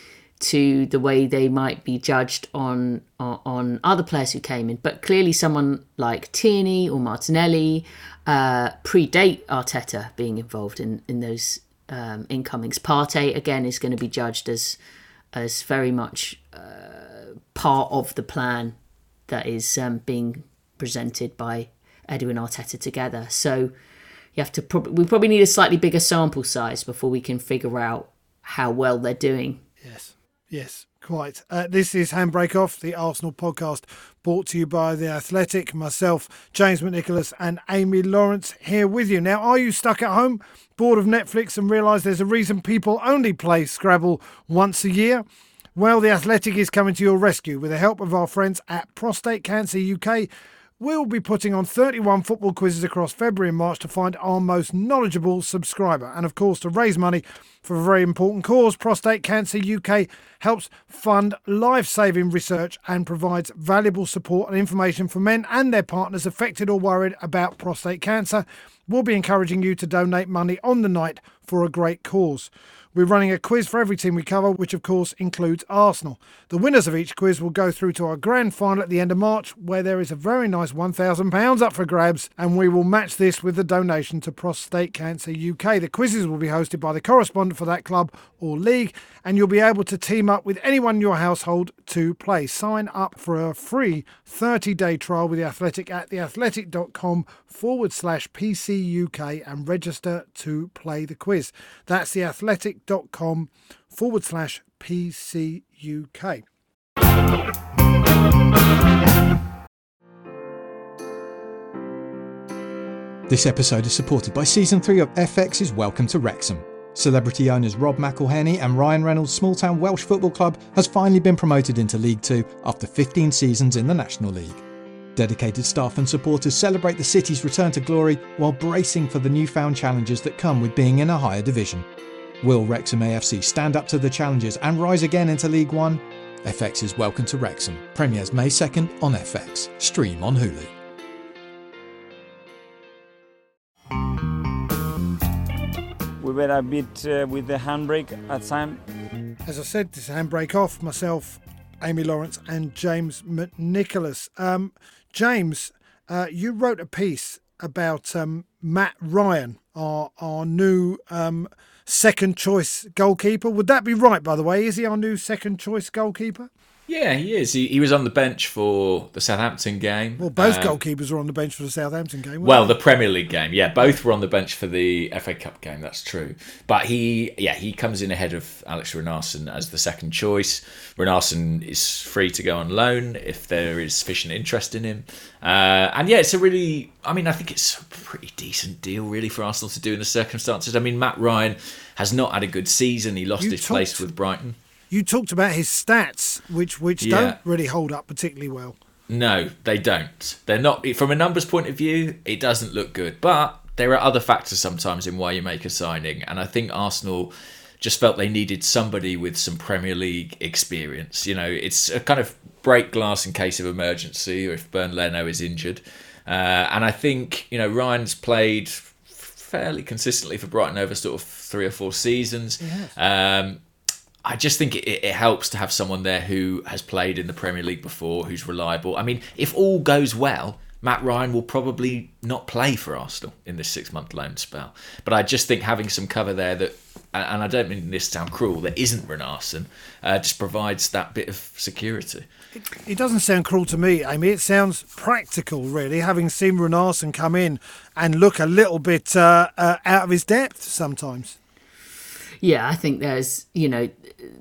to the way they might be judged on, on on other players who came in. But clearly, someone like Tierney or Martinelli uh, predate Arteta being involved in in those Um, incomings. Partey again is going to be judged as as very much uh, part of the plan that is um, being presented by Edu and Arteta together. So you have to prob- we probably need a slightly bigger sample size before we can figure out how well they're doing. Yes, yes, quite. Uh, this is Handbrake Off, the Arsenal podcast, brought to you by The Athletic. Myself, James McNicholas and Amy Lawrence here with you. Now, are you stuck at home, bored of Netflix, and realise there's a reason people only play Scrabble once a year? Well, The Athletic is coming to your rescue with the help of our friends at Prostate Cancer U K. We'll be putting on thirty-one football quizzes across February and March to find our most knowledgeable subscriber. And of course, to raise money for a very important cause, Prostate Cancer U K helps fund life-saving research and provides valuable support and information for men and their partners affected or worried about prostate cancer. We'll be encouraging you to donate money on the night for a great cause. We're running a quiz for every team we cover, which of course includes Arsenal. The winners of each quiz will go through to our grand final at the end of March, where there is a very nice one thousand pounds up for grabs, and we will match this with the donation to Prostate Cancer U K. The quizzes will be hosted by the correspondent for that club or league, and you'll be able to team up with anyone in your household to play. Sign up for a free thirty-day trial with The Athletic at theathletic.com forward slash PCUK and register to play the quiz. That's theathletic.com forward slash PCUK. This episode is supported by Season three of F X's Welcome to Wrexham. Celebrity owners Rob McElhenney and Ryan Reynolds' small-town Welsh football club has finally been promoted into League Two after fifteen seasons in the National League. Dedicated staff and supporters celebrate the city's return to glory while bracing for the newfound challenges that come with being in a higher division. Will Wrexham A F C stand up to the challenges and rise again into League One? F X's Welcome to Wrexham premieres May second on F X. Stream on Hulu. We were a bit uh, with the handbrake at time. As I said, this is Handbrake Off. Myself, Amy Lawrence and James McNicholas. Um, James, uh, you wrote a piece about um, Matt Ryan, our, our new um, second choice goalkeeper. Would that be right, by the way? Is he our new second choice goalkeeper? Yeah, he is. He, he was on the bench for the Southampton game. Well, both Um, goalkeepers were on the bench for the Southampton game. weren't Well, they? the Premier League game, yeah, both were on the bench for the F A Cup game. That's true, but he, yeah, he comes in ahead of Alex Runarsson as the second choice. Runarsson is free to go on loan if there is sufficient interest in him, uh, and yeah, it's a really, I mean, I think it's a pretty decent deal, really, for Arsenal to do in the circumstances. I mean, Matt Ryan has not had a good season. He lost You his talked- place with Brighton. You talked about his stats, which which Yeah. don't really hold up particularly well. No, they don't. They're not. From a numbers point of view, it doesn't look good. But there are other factors sometimes in why you make a signing. And I think Arsenal just felt they needed somebody with some Premier League experience. You know, it's a kind of break glass in case of emergency or if Bernd Leno is injured. Uh, and I think, you know, Ryan's played fairly consistently for Brighton over sort of three or four seasons. Um, I just think it, it helps to have someone there who has played in the Premier League before, who's reliable. I mean, if all goes well, Matt Ryan will probably not play for Arsenal in this six-month loan spell. But I just think having some cover there that, and I don't mean this to sound cruel, that isn't Runarsson, uh, just provides that bit of security. It doesn't sound cruel to me, Amy. It sounds practical, really, having seen Runarsson come in and look a little bit uh, uh, out of his depth sometimes. Yeah, I think there's, you know,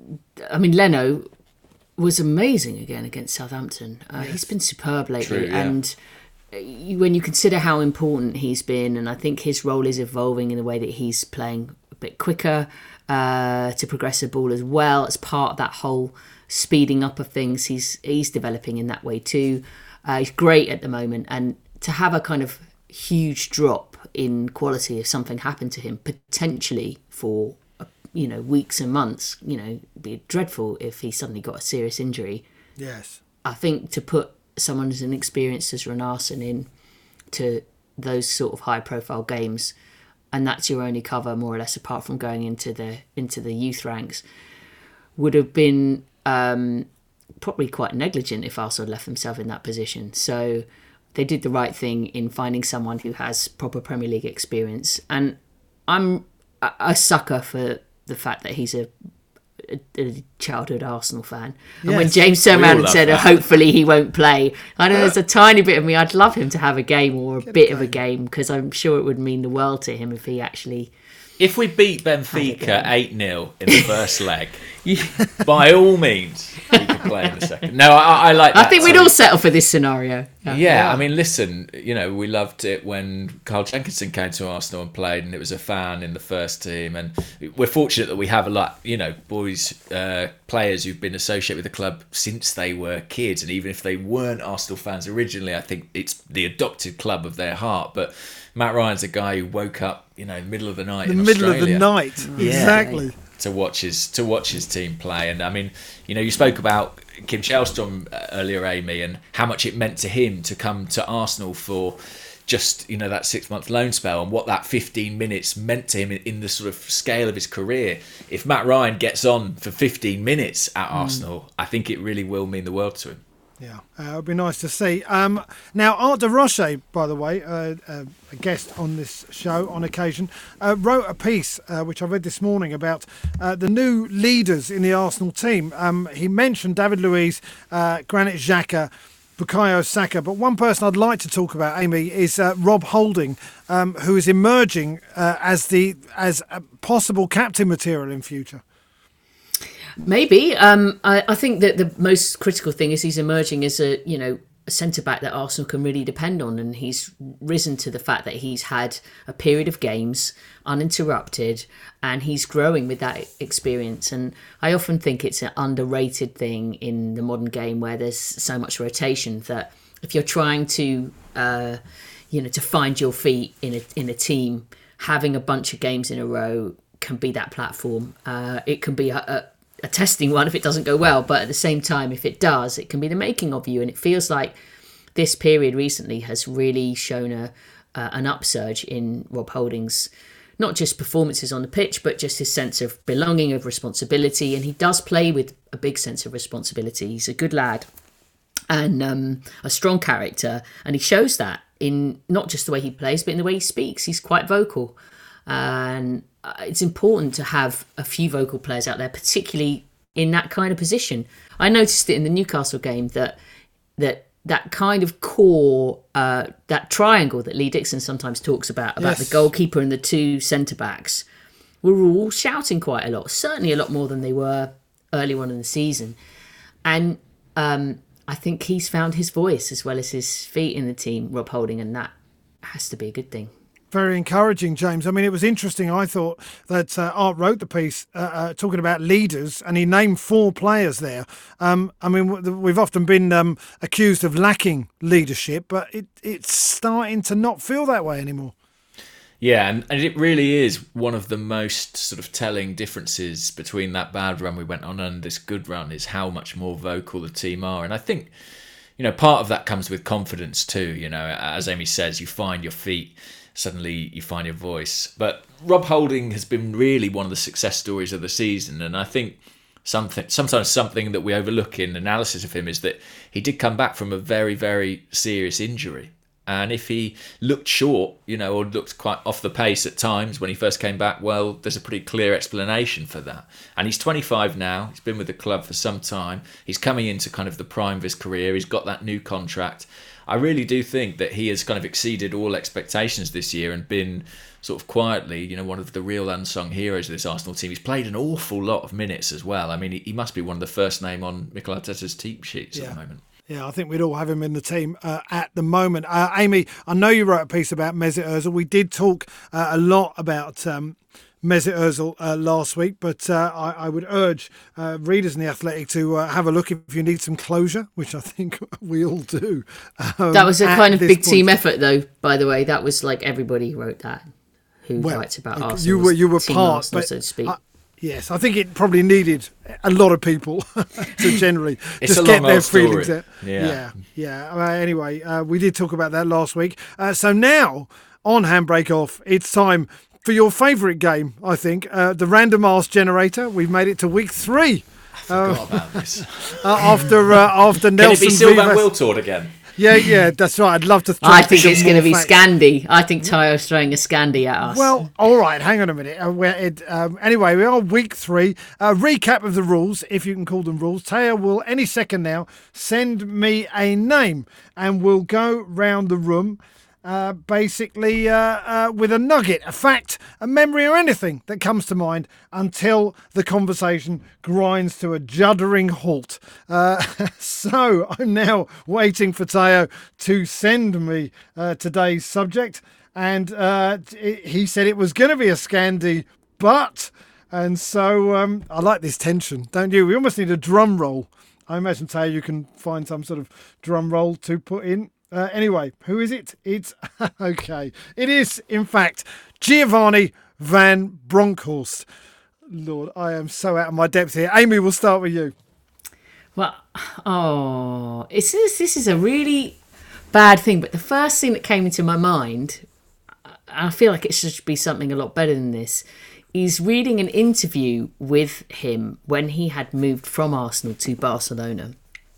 I mean, Leno was amazing again against Southampton. Uh, yes. He's been superb lately. True, yeah. And you, when you consider how important he's been, and I think his role is evolving in the way that he's playing a bit quicker uh, to progress the ball as well. As part of that whole speeding up of things, he's he's developing in that way too. Uh, he's great at the moment. And to have a kind of huge drop in quality if something happened to him, potentially for you know, weeks and months, you know, it'd be dreadful if he suddenly got a serious injury. Yes. I think to put someone as inexperienced as Runarsson in to those sort of high profile games, and that's your only cover more or less apart from going into the into the youth ranks, would have been um, probably quite negligent if Arsenal left themselves in that position. So they did the right thing in finding someone who has proper Premier League experience. And I'm a, a sucker for the fact that he's a, a, a childhood Arsenal fan. And Yes. when James turned We all around and love said, that. hopefully he won't play, I know there's a tiny bit of me, I'd love him to have a game or a Get a bit of a game. game, because I'm sure it would mean the world to him if he actually... If we beat Benfica eight nil in the first leg, by all means, he could play in the second. No, I, I like that. I think we'd too. all settle for this scenario. Yeah, I mean, listen, you know, we loved it when Carl Jenkinson came to Arsenal and played, and it was a fan in the first team. And we're fortunate that we have a lot, you know, boys, uh, players who've been associated with the club since they were kids. And even if they weren't Arsenal fans originally, I think it's the adopted club of their heart. But Matt Ryan's a guy who woke up, you know, in the middle of the night The in middle Australia. of the night. Yeah. Exactly. to watch his to watch his team play. And I mean, you know, you spoke about Kim Källström earlier, Amy, and how much it meant to him to come to Arsenal for just, you know, that six month loan spell, and what that fifteen minutes meant to him in, in the sort of scale of his career. If Matt Ryan gets on for fifteen minutes at Arsenal, I think it really will mean the world to him. Yeah, uh, it would be nice to see. Um, now, Art de Roche, by the way, uh, uh, a guest on this show on occasion, uh, wrote a piece, uh, which I read this morning, about uh, the new leaders in the Arsenal team. Um, he mentioned David Luiz, uh, Granit Xhaka, Bukayo Saka, but one person I'd like to talk about, Amy, is uh, Rob Holding, um, who is emerging uh, as the as a possible captain material in future. Maybe. Um, I, I think that the most critical thing is he's emerging as a, you know, a centre-back that Arsenal can really depend on, and he's risen to the fact that he's had a period of games uninterrupted, and he's growing with that experience. And I often think it's an underrated thing in the modern game where there's so much rotation that if you're trying to, uh, you know, to find your feet in a in a team, having a bunch of games in a row can be that platform. Uh, it can be a, a a testing one if it doesn't go well, but at the same time, if it does, it can be the making of you. And it feels like this period recently has really shown a uh, an upsurge in Rob Holding's not just performances on the pitch, but just his sense of belonging, of responsibility. And he does play with a big sense of responsibility. He's a good lad and um, a strong character, and he shows that in not just the way he plays, but in the way he speaks. He's quite vocal. And it's important to have a few vocal players out there, particularly in that kind of position. I noticed it in the Newcastle game that that that kind of core, uh, that triangle that Lee Dixon sometimes talks about, about yes. the goalkeeper and the two centre-backs, were all shouting quite a lot, certainly a lot more than they were early on in the season. And um, I think he's found his voice as well as his feet in the team, Rob Holding, and that has to be a good thing. Very encouraging, James. I mean, it was interesting. I thought that uh, Art wrote the piece uh, uh, talking about leaders, and he named four players there. Um, I mean, we've often been um, accused of lacking leadership, but it, it's starting to not feel that way anymore. Yeah, and, and it really is one of the most sort of telling differences between that bad run we went on and this good run is how much more vocal the team are. And I think, you know, part of that comes with confidence too. You know, as Amy says, you find your feet. Suddenly you find your voice. But Rob Holding has been really one of the success stories of the season. And I think something sometimes something that we overlook in analysis of him is that he did come back from a very, very serious injury. And if he looked short, you know, or looked quite off the pace at times when he first came back, well, there's a pretty clear explanation for that. And he's twenty-five now. He's been with the club for some time. He's coming into kind of the prime of his career. He's got that new contract. I really do think that he has kind of exceeded all expectations this year and been sort of quietly, you know, one of the real unsung heroes of this Arsenal team. He's played an awful lot of minutes as well. I mean, he, he must be one of the first name on Mikel Arteta's team sheets yeah. at the moment. Yeah, I think we'd all have him in the team uh, at the moment. Uh, Amy, I know you wrote a piece about Mesut Ozil. We did talk uh, a lot about um, Mesut Ozil uh, last week, but uh, I, I would urge uh, readers in The Athletic to uh, have a look if you need some closure, which I think we all do. Um, that was a kind of big point. team effort, though, by the way. That was like everybody wrote that who well, writes about okay, Arsenal. You were, you were team part, Arsenal, but so to speak. I, Yes, I think it probably needed a lot of people to generally it's just a get long their story. feelings out. Yeah, yeah. yeah. Uh, anyway, uh, we did talk about that last week. Uh, so now, on Handbrake Off, it's time for your favourite game, I think, uh, the Random Ask Generator. We've made it to week three. I forgot uh, about this. uh, after uh, after Nelson Can it be Sylvain Wiltord again? Yeah, yeah, that's right. I'd love to. I think it's going to be Scandi. I think Tayo's throwing a Scandi at us. Well, all right. Hang on a minute. Uh, we're, it, um, anyway, we are week three. Uh, recap of the rules, if you can call them rules. Tayo will, any second now, send me a name, and we'll go round the room. Uh, basically, uh, uh, with a nugget, a fact, a memory, or anything that comes to mind until the conversation grinds to a juddering halt. Uh, so I'm now waiting for Tayo to send me uh, today's subject. And uh, he said it was going to be a Scandi, but... And so um, I like this tension, don't you? We almost need a drum roll. I imagine, Tayo, you can find some sort of drum roll to put in. Uh, anyway, who is it? It's, okay, it is, in fact, Giovanni van Bronckhorst. Lord, I am so out of my depth here. Amy, we'll start with you. Well, oh, it's, this, this is a really bad thing, but the first thing that came into my mind, I feel like it should be something a lot better than this, is reading an interview with him when he had moved from Arsenal to Barcelona.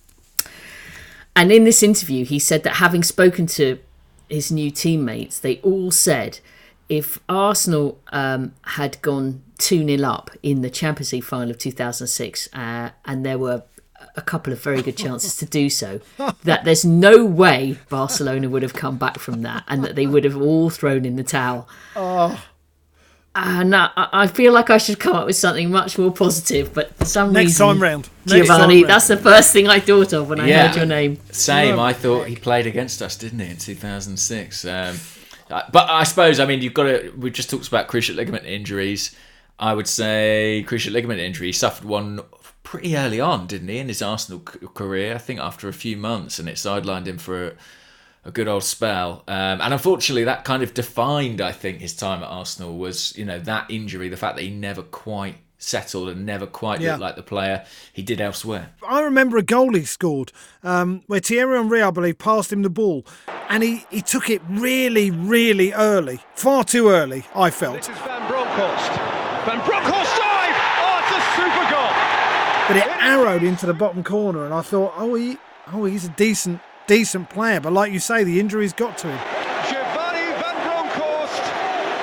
And in this interview, he said that having spoken to his new teammates, they all said if Arsenal um, had gone two nil up in the Champions League final of two thousand six, uh, and there were a couple of very good chances to do so, that there's no way Barcelona would have come back from that and that they would have all thrown in the towel. Oh. And I, I feel like I should come up with something much more positive, but for some Next reason, time round. Giovanni, Next time round. That's the first thing I thought of when I yeah, heard your name. Same. I thought he played against us, didn't he, in two thousand six? Um, but I suppose, I mean, you've got to. We just talked about cruciate ligament injuries. I would say cruciate ligament injury. He suffered one pretty early on, didn't he, in his Arsenal career? I think after a few months, and it sidelined him for a, a good old spell. Um, and unfortunately, that kind of defined, I think, his time at Arsenal was, you know, that injury, the fact that he never quite settled and never quite yeah. looked like the player he did elsewhere. I remember a goal he scored um, where Thierry Henry, I believe, passed him the ball and he, he took it really, really early. Far too early, I felt. This is Van Bronckhorst. Van Bronckhorst dive! Oh, it's a super goal! But it arrowed into the bottom corner and I thought, oh, he, oh he's a decent decent player. But like you say, the injuries got to him. Giovanni van Bronckhorst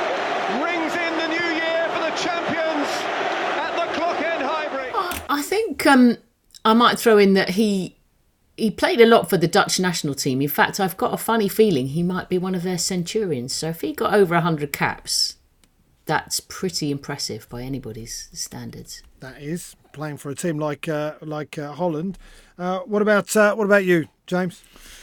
rings in the new year for the champions at the Clock End Highbury. I think think um, I might throw in that he he played a lot for the Dutch national team. In fact, I've got a funny feeling he might be one of their centurions. So if he got over one hundred caps, that's pretty impressive by anybody's standards. That is, playing for a team like uh, like uh, Holland. Uh, what about uh, what about you, James?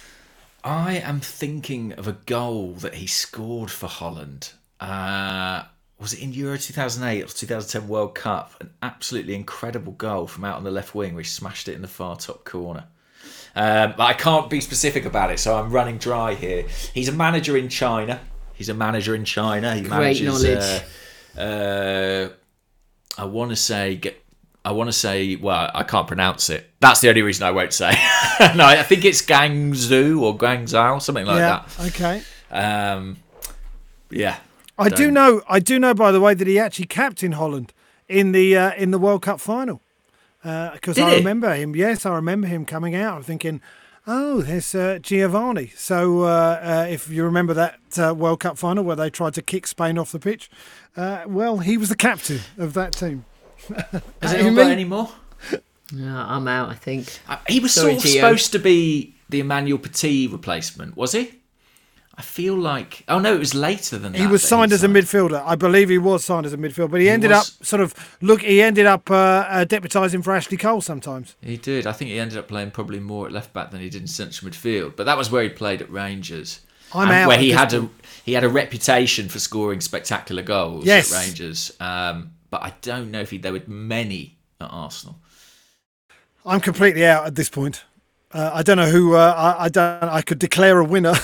I am thinking of a goal that he scored for Holland. Uh, was it in Euro two thousand eight or two thousand ten World Cup? An absolutely incredible goal from out on the left wing where he smashed it in the far top corner. Um, but I can't be specific about it, so I'm running dry here. He's a manager in China. He's a manager in China. He Great manages, knowledge. Uh, uh, I want to say... Get, I want to say, well, I can't pronounce it. That's the only reason I won't say. No, I think it's Guangzhou or Guangzhou, something like yeah, that. Okay. Um, yeah. I don't- do know. I do know, by the way, that he actually captained Holland in the uh, in the World Cup final. Because Did I he? remember him. Yes, I remember him coming out and thinking, "Oh, there's uh, Giovanni." So uh, uh, if you remember that uh, World Cup final where they tried to kick Spain off the pitch, uh, well, he was the captain of that team. Has Uh, anyone you got mean- any more? No, I'm out, I think. Uh, he was Sorry, sort of Gio. supposed to be the Emmanuel Petit replacement, was he? I feel like... Oh, no, it was later than that. He was that signed as a signed. midfielder. I believe he was signed as a midfielder, but he, He ended was. up sort of look. He ended up uh, uh, deputising for Ashley Cole sometimes. He did. I think he ended up playing probably more at left back than he did in central midfield. But that was where he played at Rangers. I'm and out Where at he this had a point. he had a reputation for scoring spectacular goals Yes. at Rangers. Um, but I don't know if he, there were many at Arsenal. I'm completely out at this point. Uh, I don't know who. Uh, I, I don't. I could declare a winner.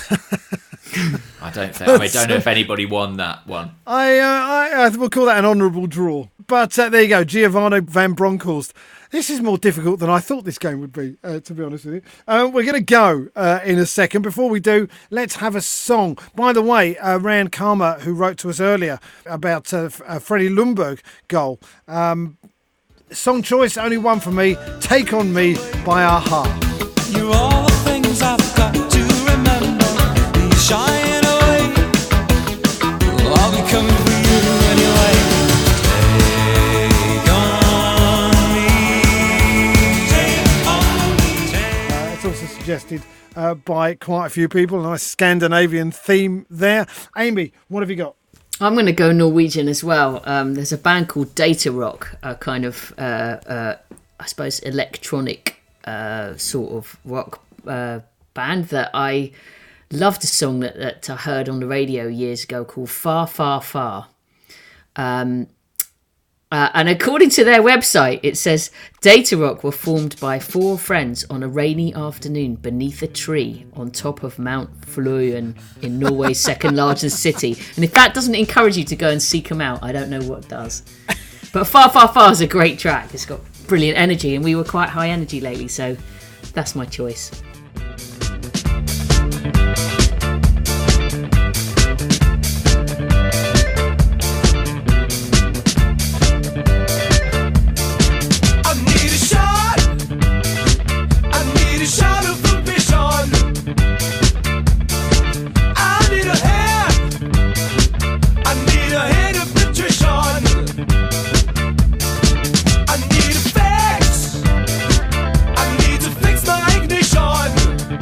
I don't think. I, mean, I don't know if anybody won that one. I, uh, I, I will call that an honourable draw. But uh, there you go, Giovanni van Bronckhorst. This is more difficult than I thought this game would be, uh, to be honest with you. Uh, we're going to go uh, in a second. Before we do, let's have a song. By the way, uh, Ryan Karma, who wrote to us earlier about uh, a Freddie Ljungberg goal. Um, song choice, only one for me. Take On Me by A-ha. You're all the things I've got to remember. Be shying away. Well, I'll be coming for you anyway. Take on me. Take on me. Uh, it's also suggested uh, by quite a few people. A nice Scandinavian theme there. Amy, what have you got? I'm going to go Norwegian as well. Um, there's a band called Data Rock, a kind of, uh, uh, I suppose, electronic uh, sort of rock uh, band that I loved a song that, that I heard on the radio years ago called Far, Far, Far. Um, uh, and according to their website, it says Data Rock were formed by four friends on a rainy afternoon beneath a tree on top of Mount Fløyen in Norway's second largest city. And if that doesn't encourage you to go and seek them out, I don't know what does. But Far, Far, Far is a great track. It's got brilliant energy, and we were quite high energy lately, so that's my choice. I need a shot. I need a shot of ambition. I need a hand. I need a hand of nutrition. I need a fix. I need to fix my ignition.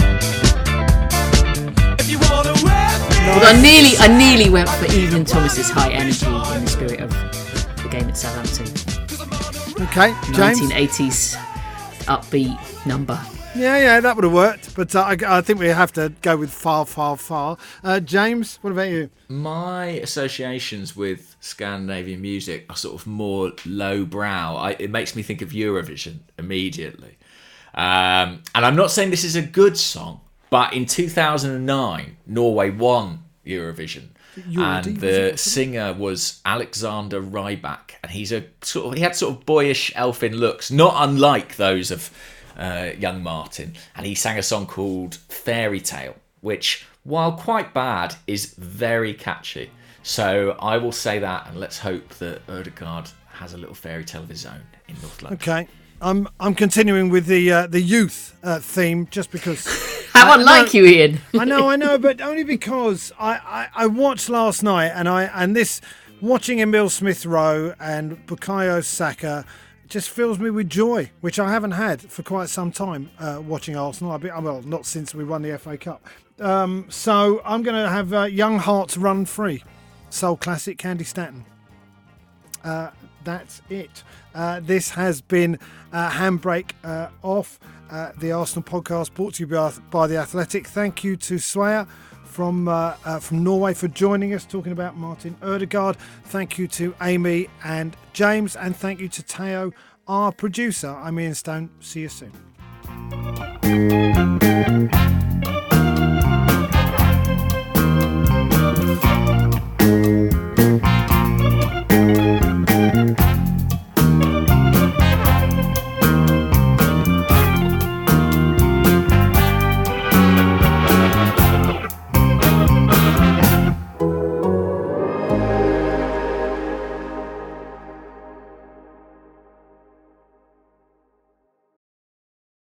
If you wanna rap me. But I nearly, I nearly went for Evelyn Thomas's High Energy in the spirit of the game at Southampton. Okay, James. nineteen eighties upbeat number. Yeah, yeah, that would have worked. But uh, I, I think we have to go with Far, Far, Far. Uh, James, what about you? My associations with Scandinavian music are sort of more lowbrow. I, it makes me think of Eurovision immediately. Um, and I'm not saying this is a good song, but in two thousand nine, Norway won Eurovision. Eurody, and was the it? singer was Alexander Rybak, and he's a sort of he had sort of boyish elfin looks, not unlike those of uh, young Martin. And he sang a song called Fairy Tale, which, while quite bad, is very catchy. So I will say that, and let's hope that Ødegaard has a little fairy tale of his own in North London. Okay. I'm I'm continuing with the uh, the youth uh, theme just because. How I- unlike no, you, Ian. I know, I know, but only because I, I, I watched last night and I and this watching Emil Smith Rowe and Bukayo Saka just fills me with joy, which I haven't had for quite some time uh, watching Arsenal. I've been, well, not since we won the F A Cup. Um, so I'm going to have uh, Young Hearts Run Free, Soul Classic, Candy Stanton. Uh, that's it. Uh, this has been uh, Handbrake uh, Off, uh, the Arsenal podcast brought to you by, by The Athletic. Thank you to Sveia from uh, uh, from Norway for joining us, talking about Martin Ødegaard. Thank you to Amy and James, and thank you to Teo, our producer. I'm Ian Stone. See you soon.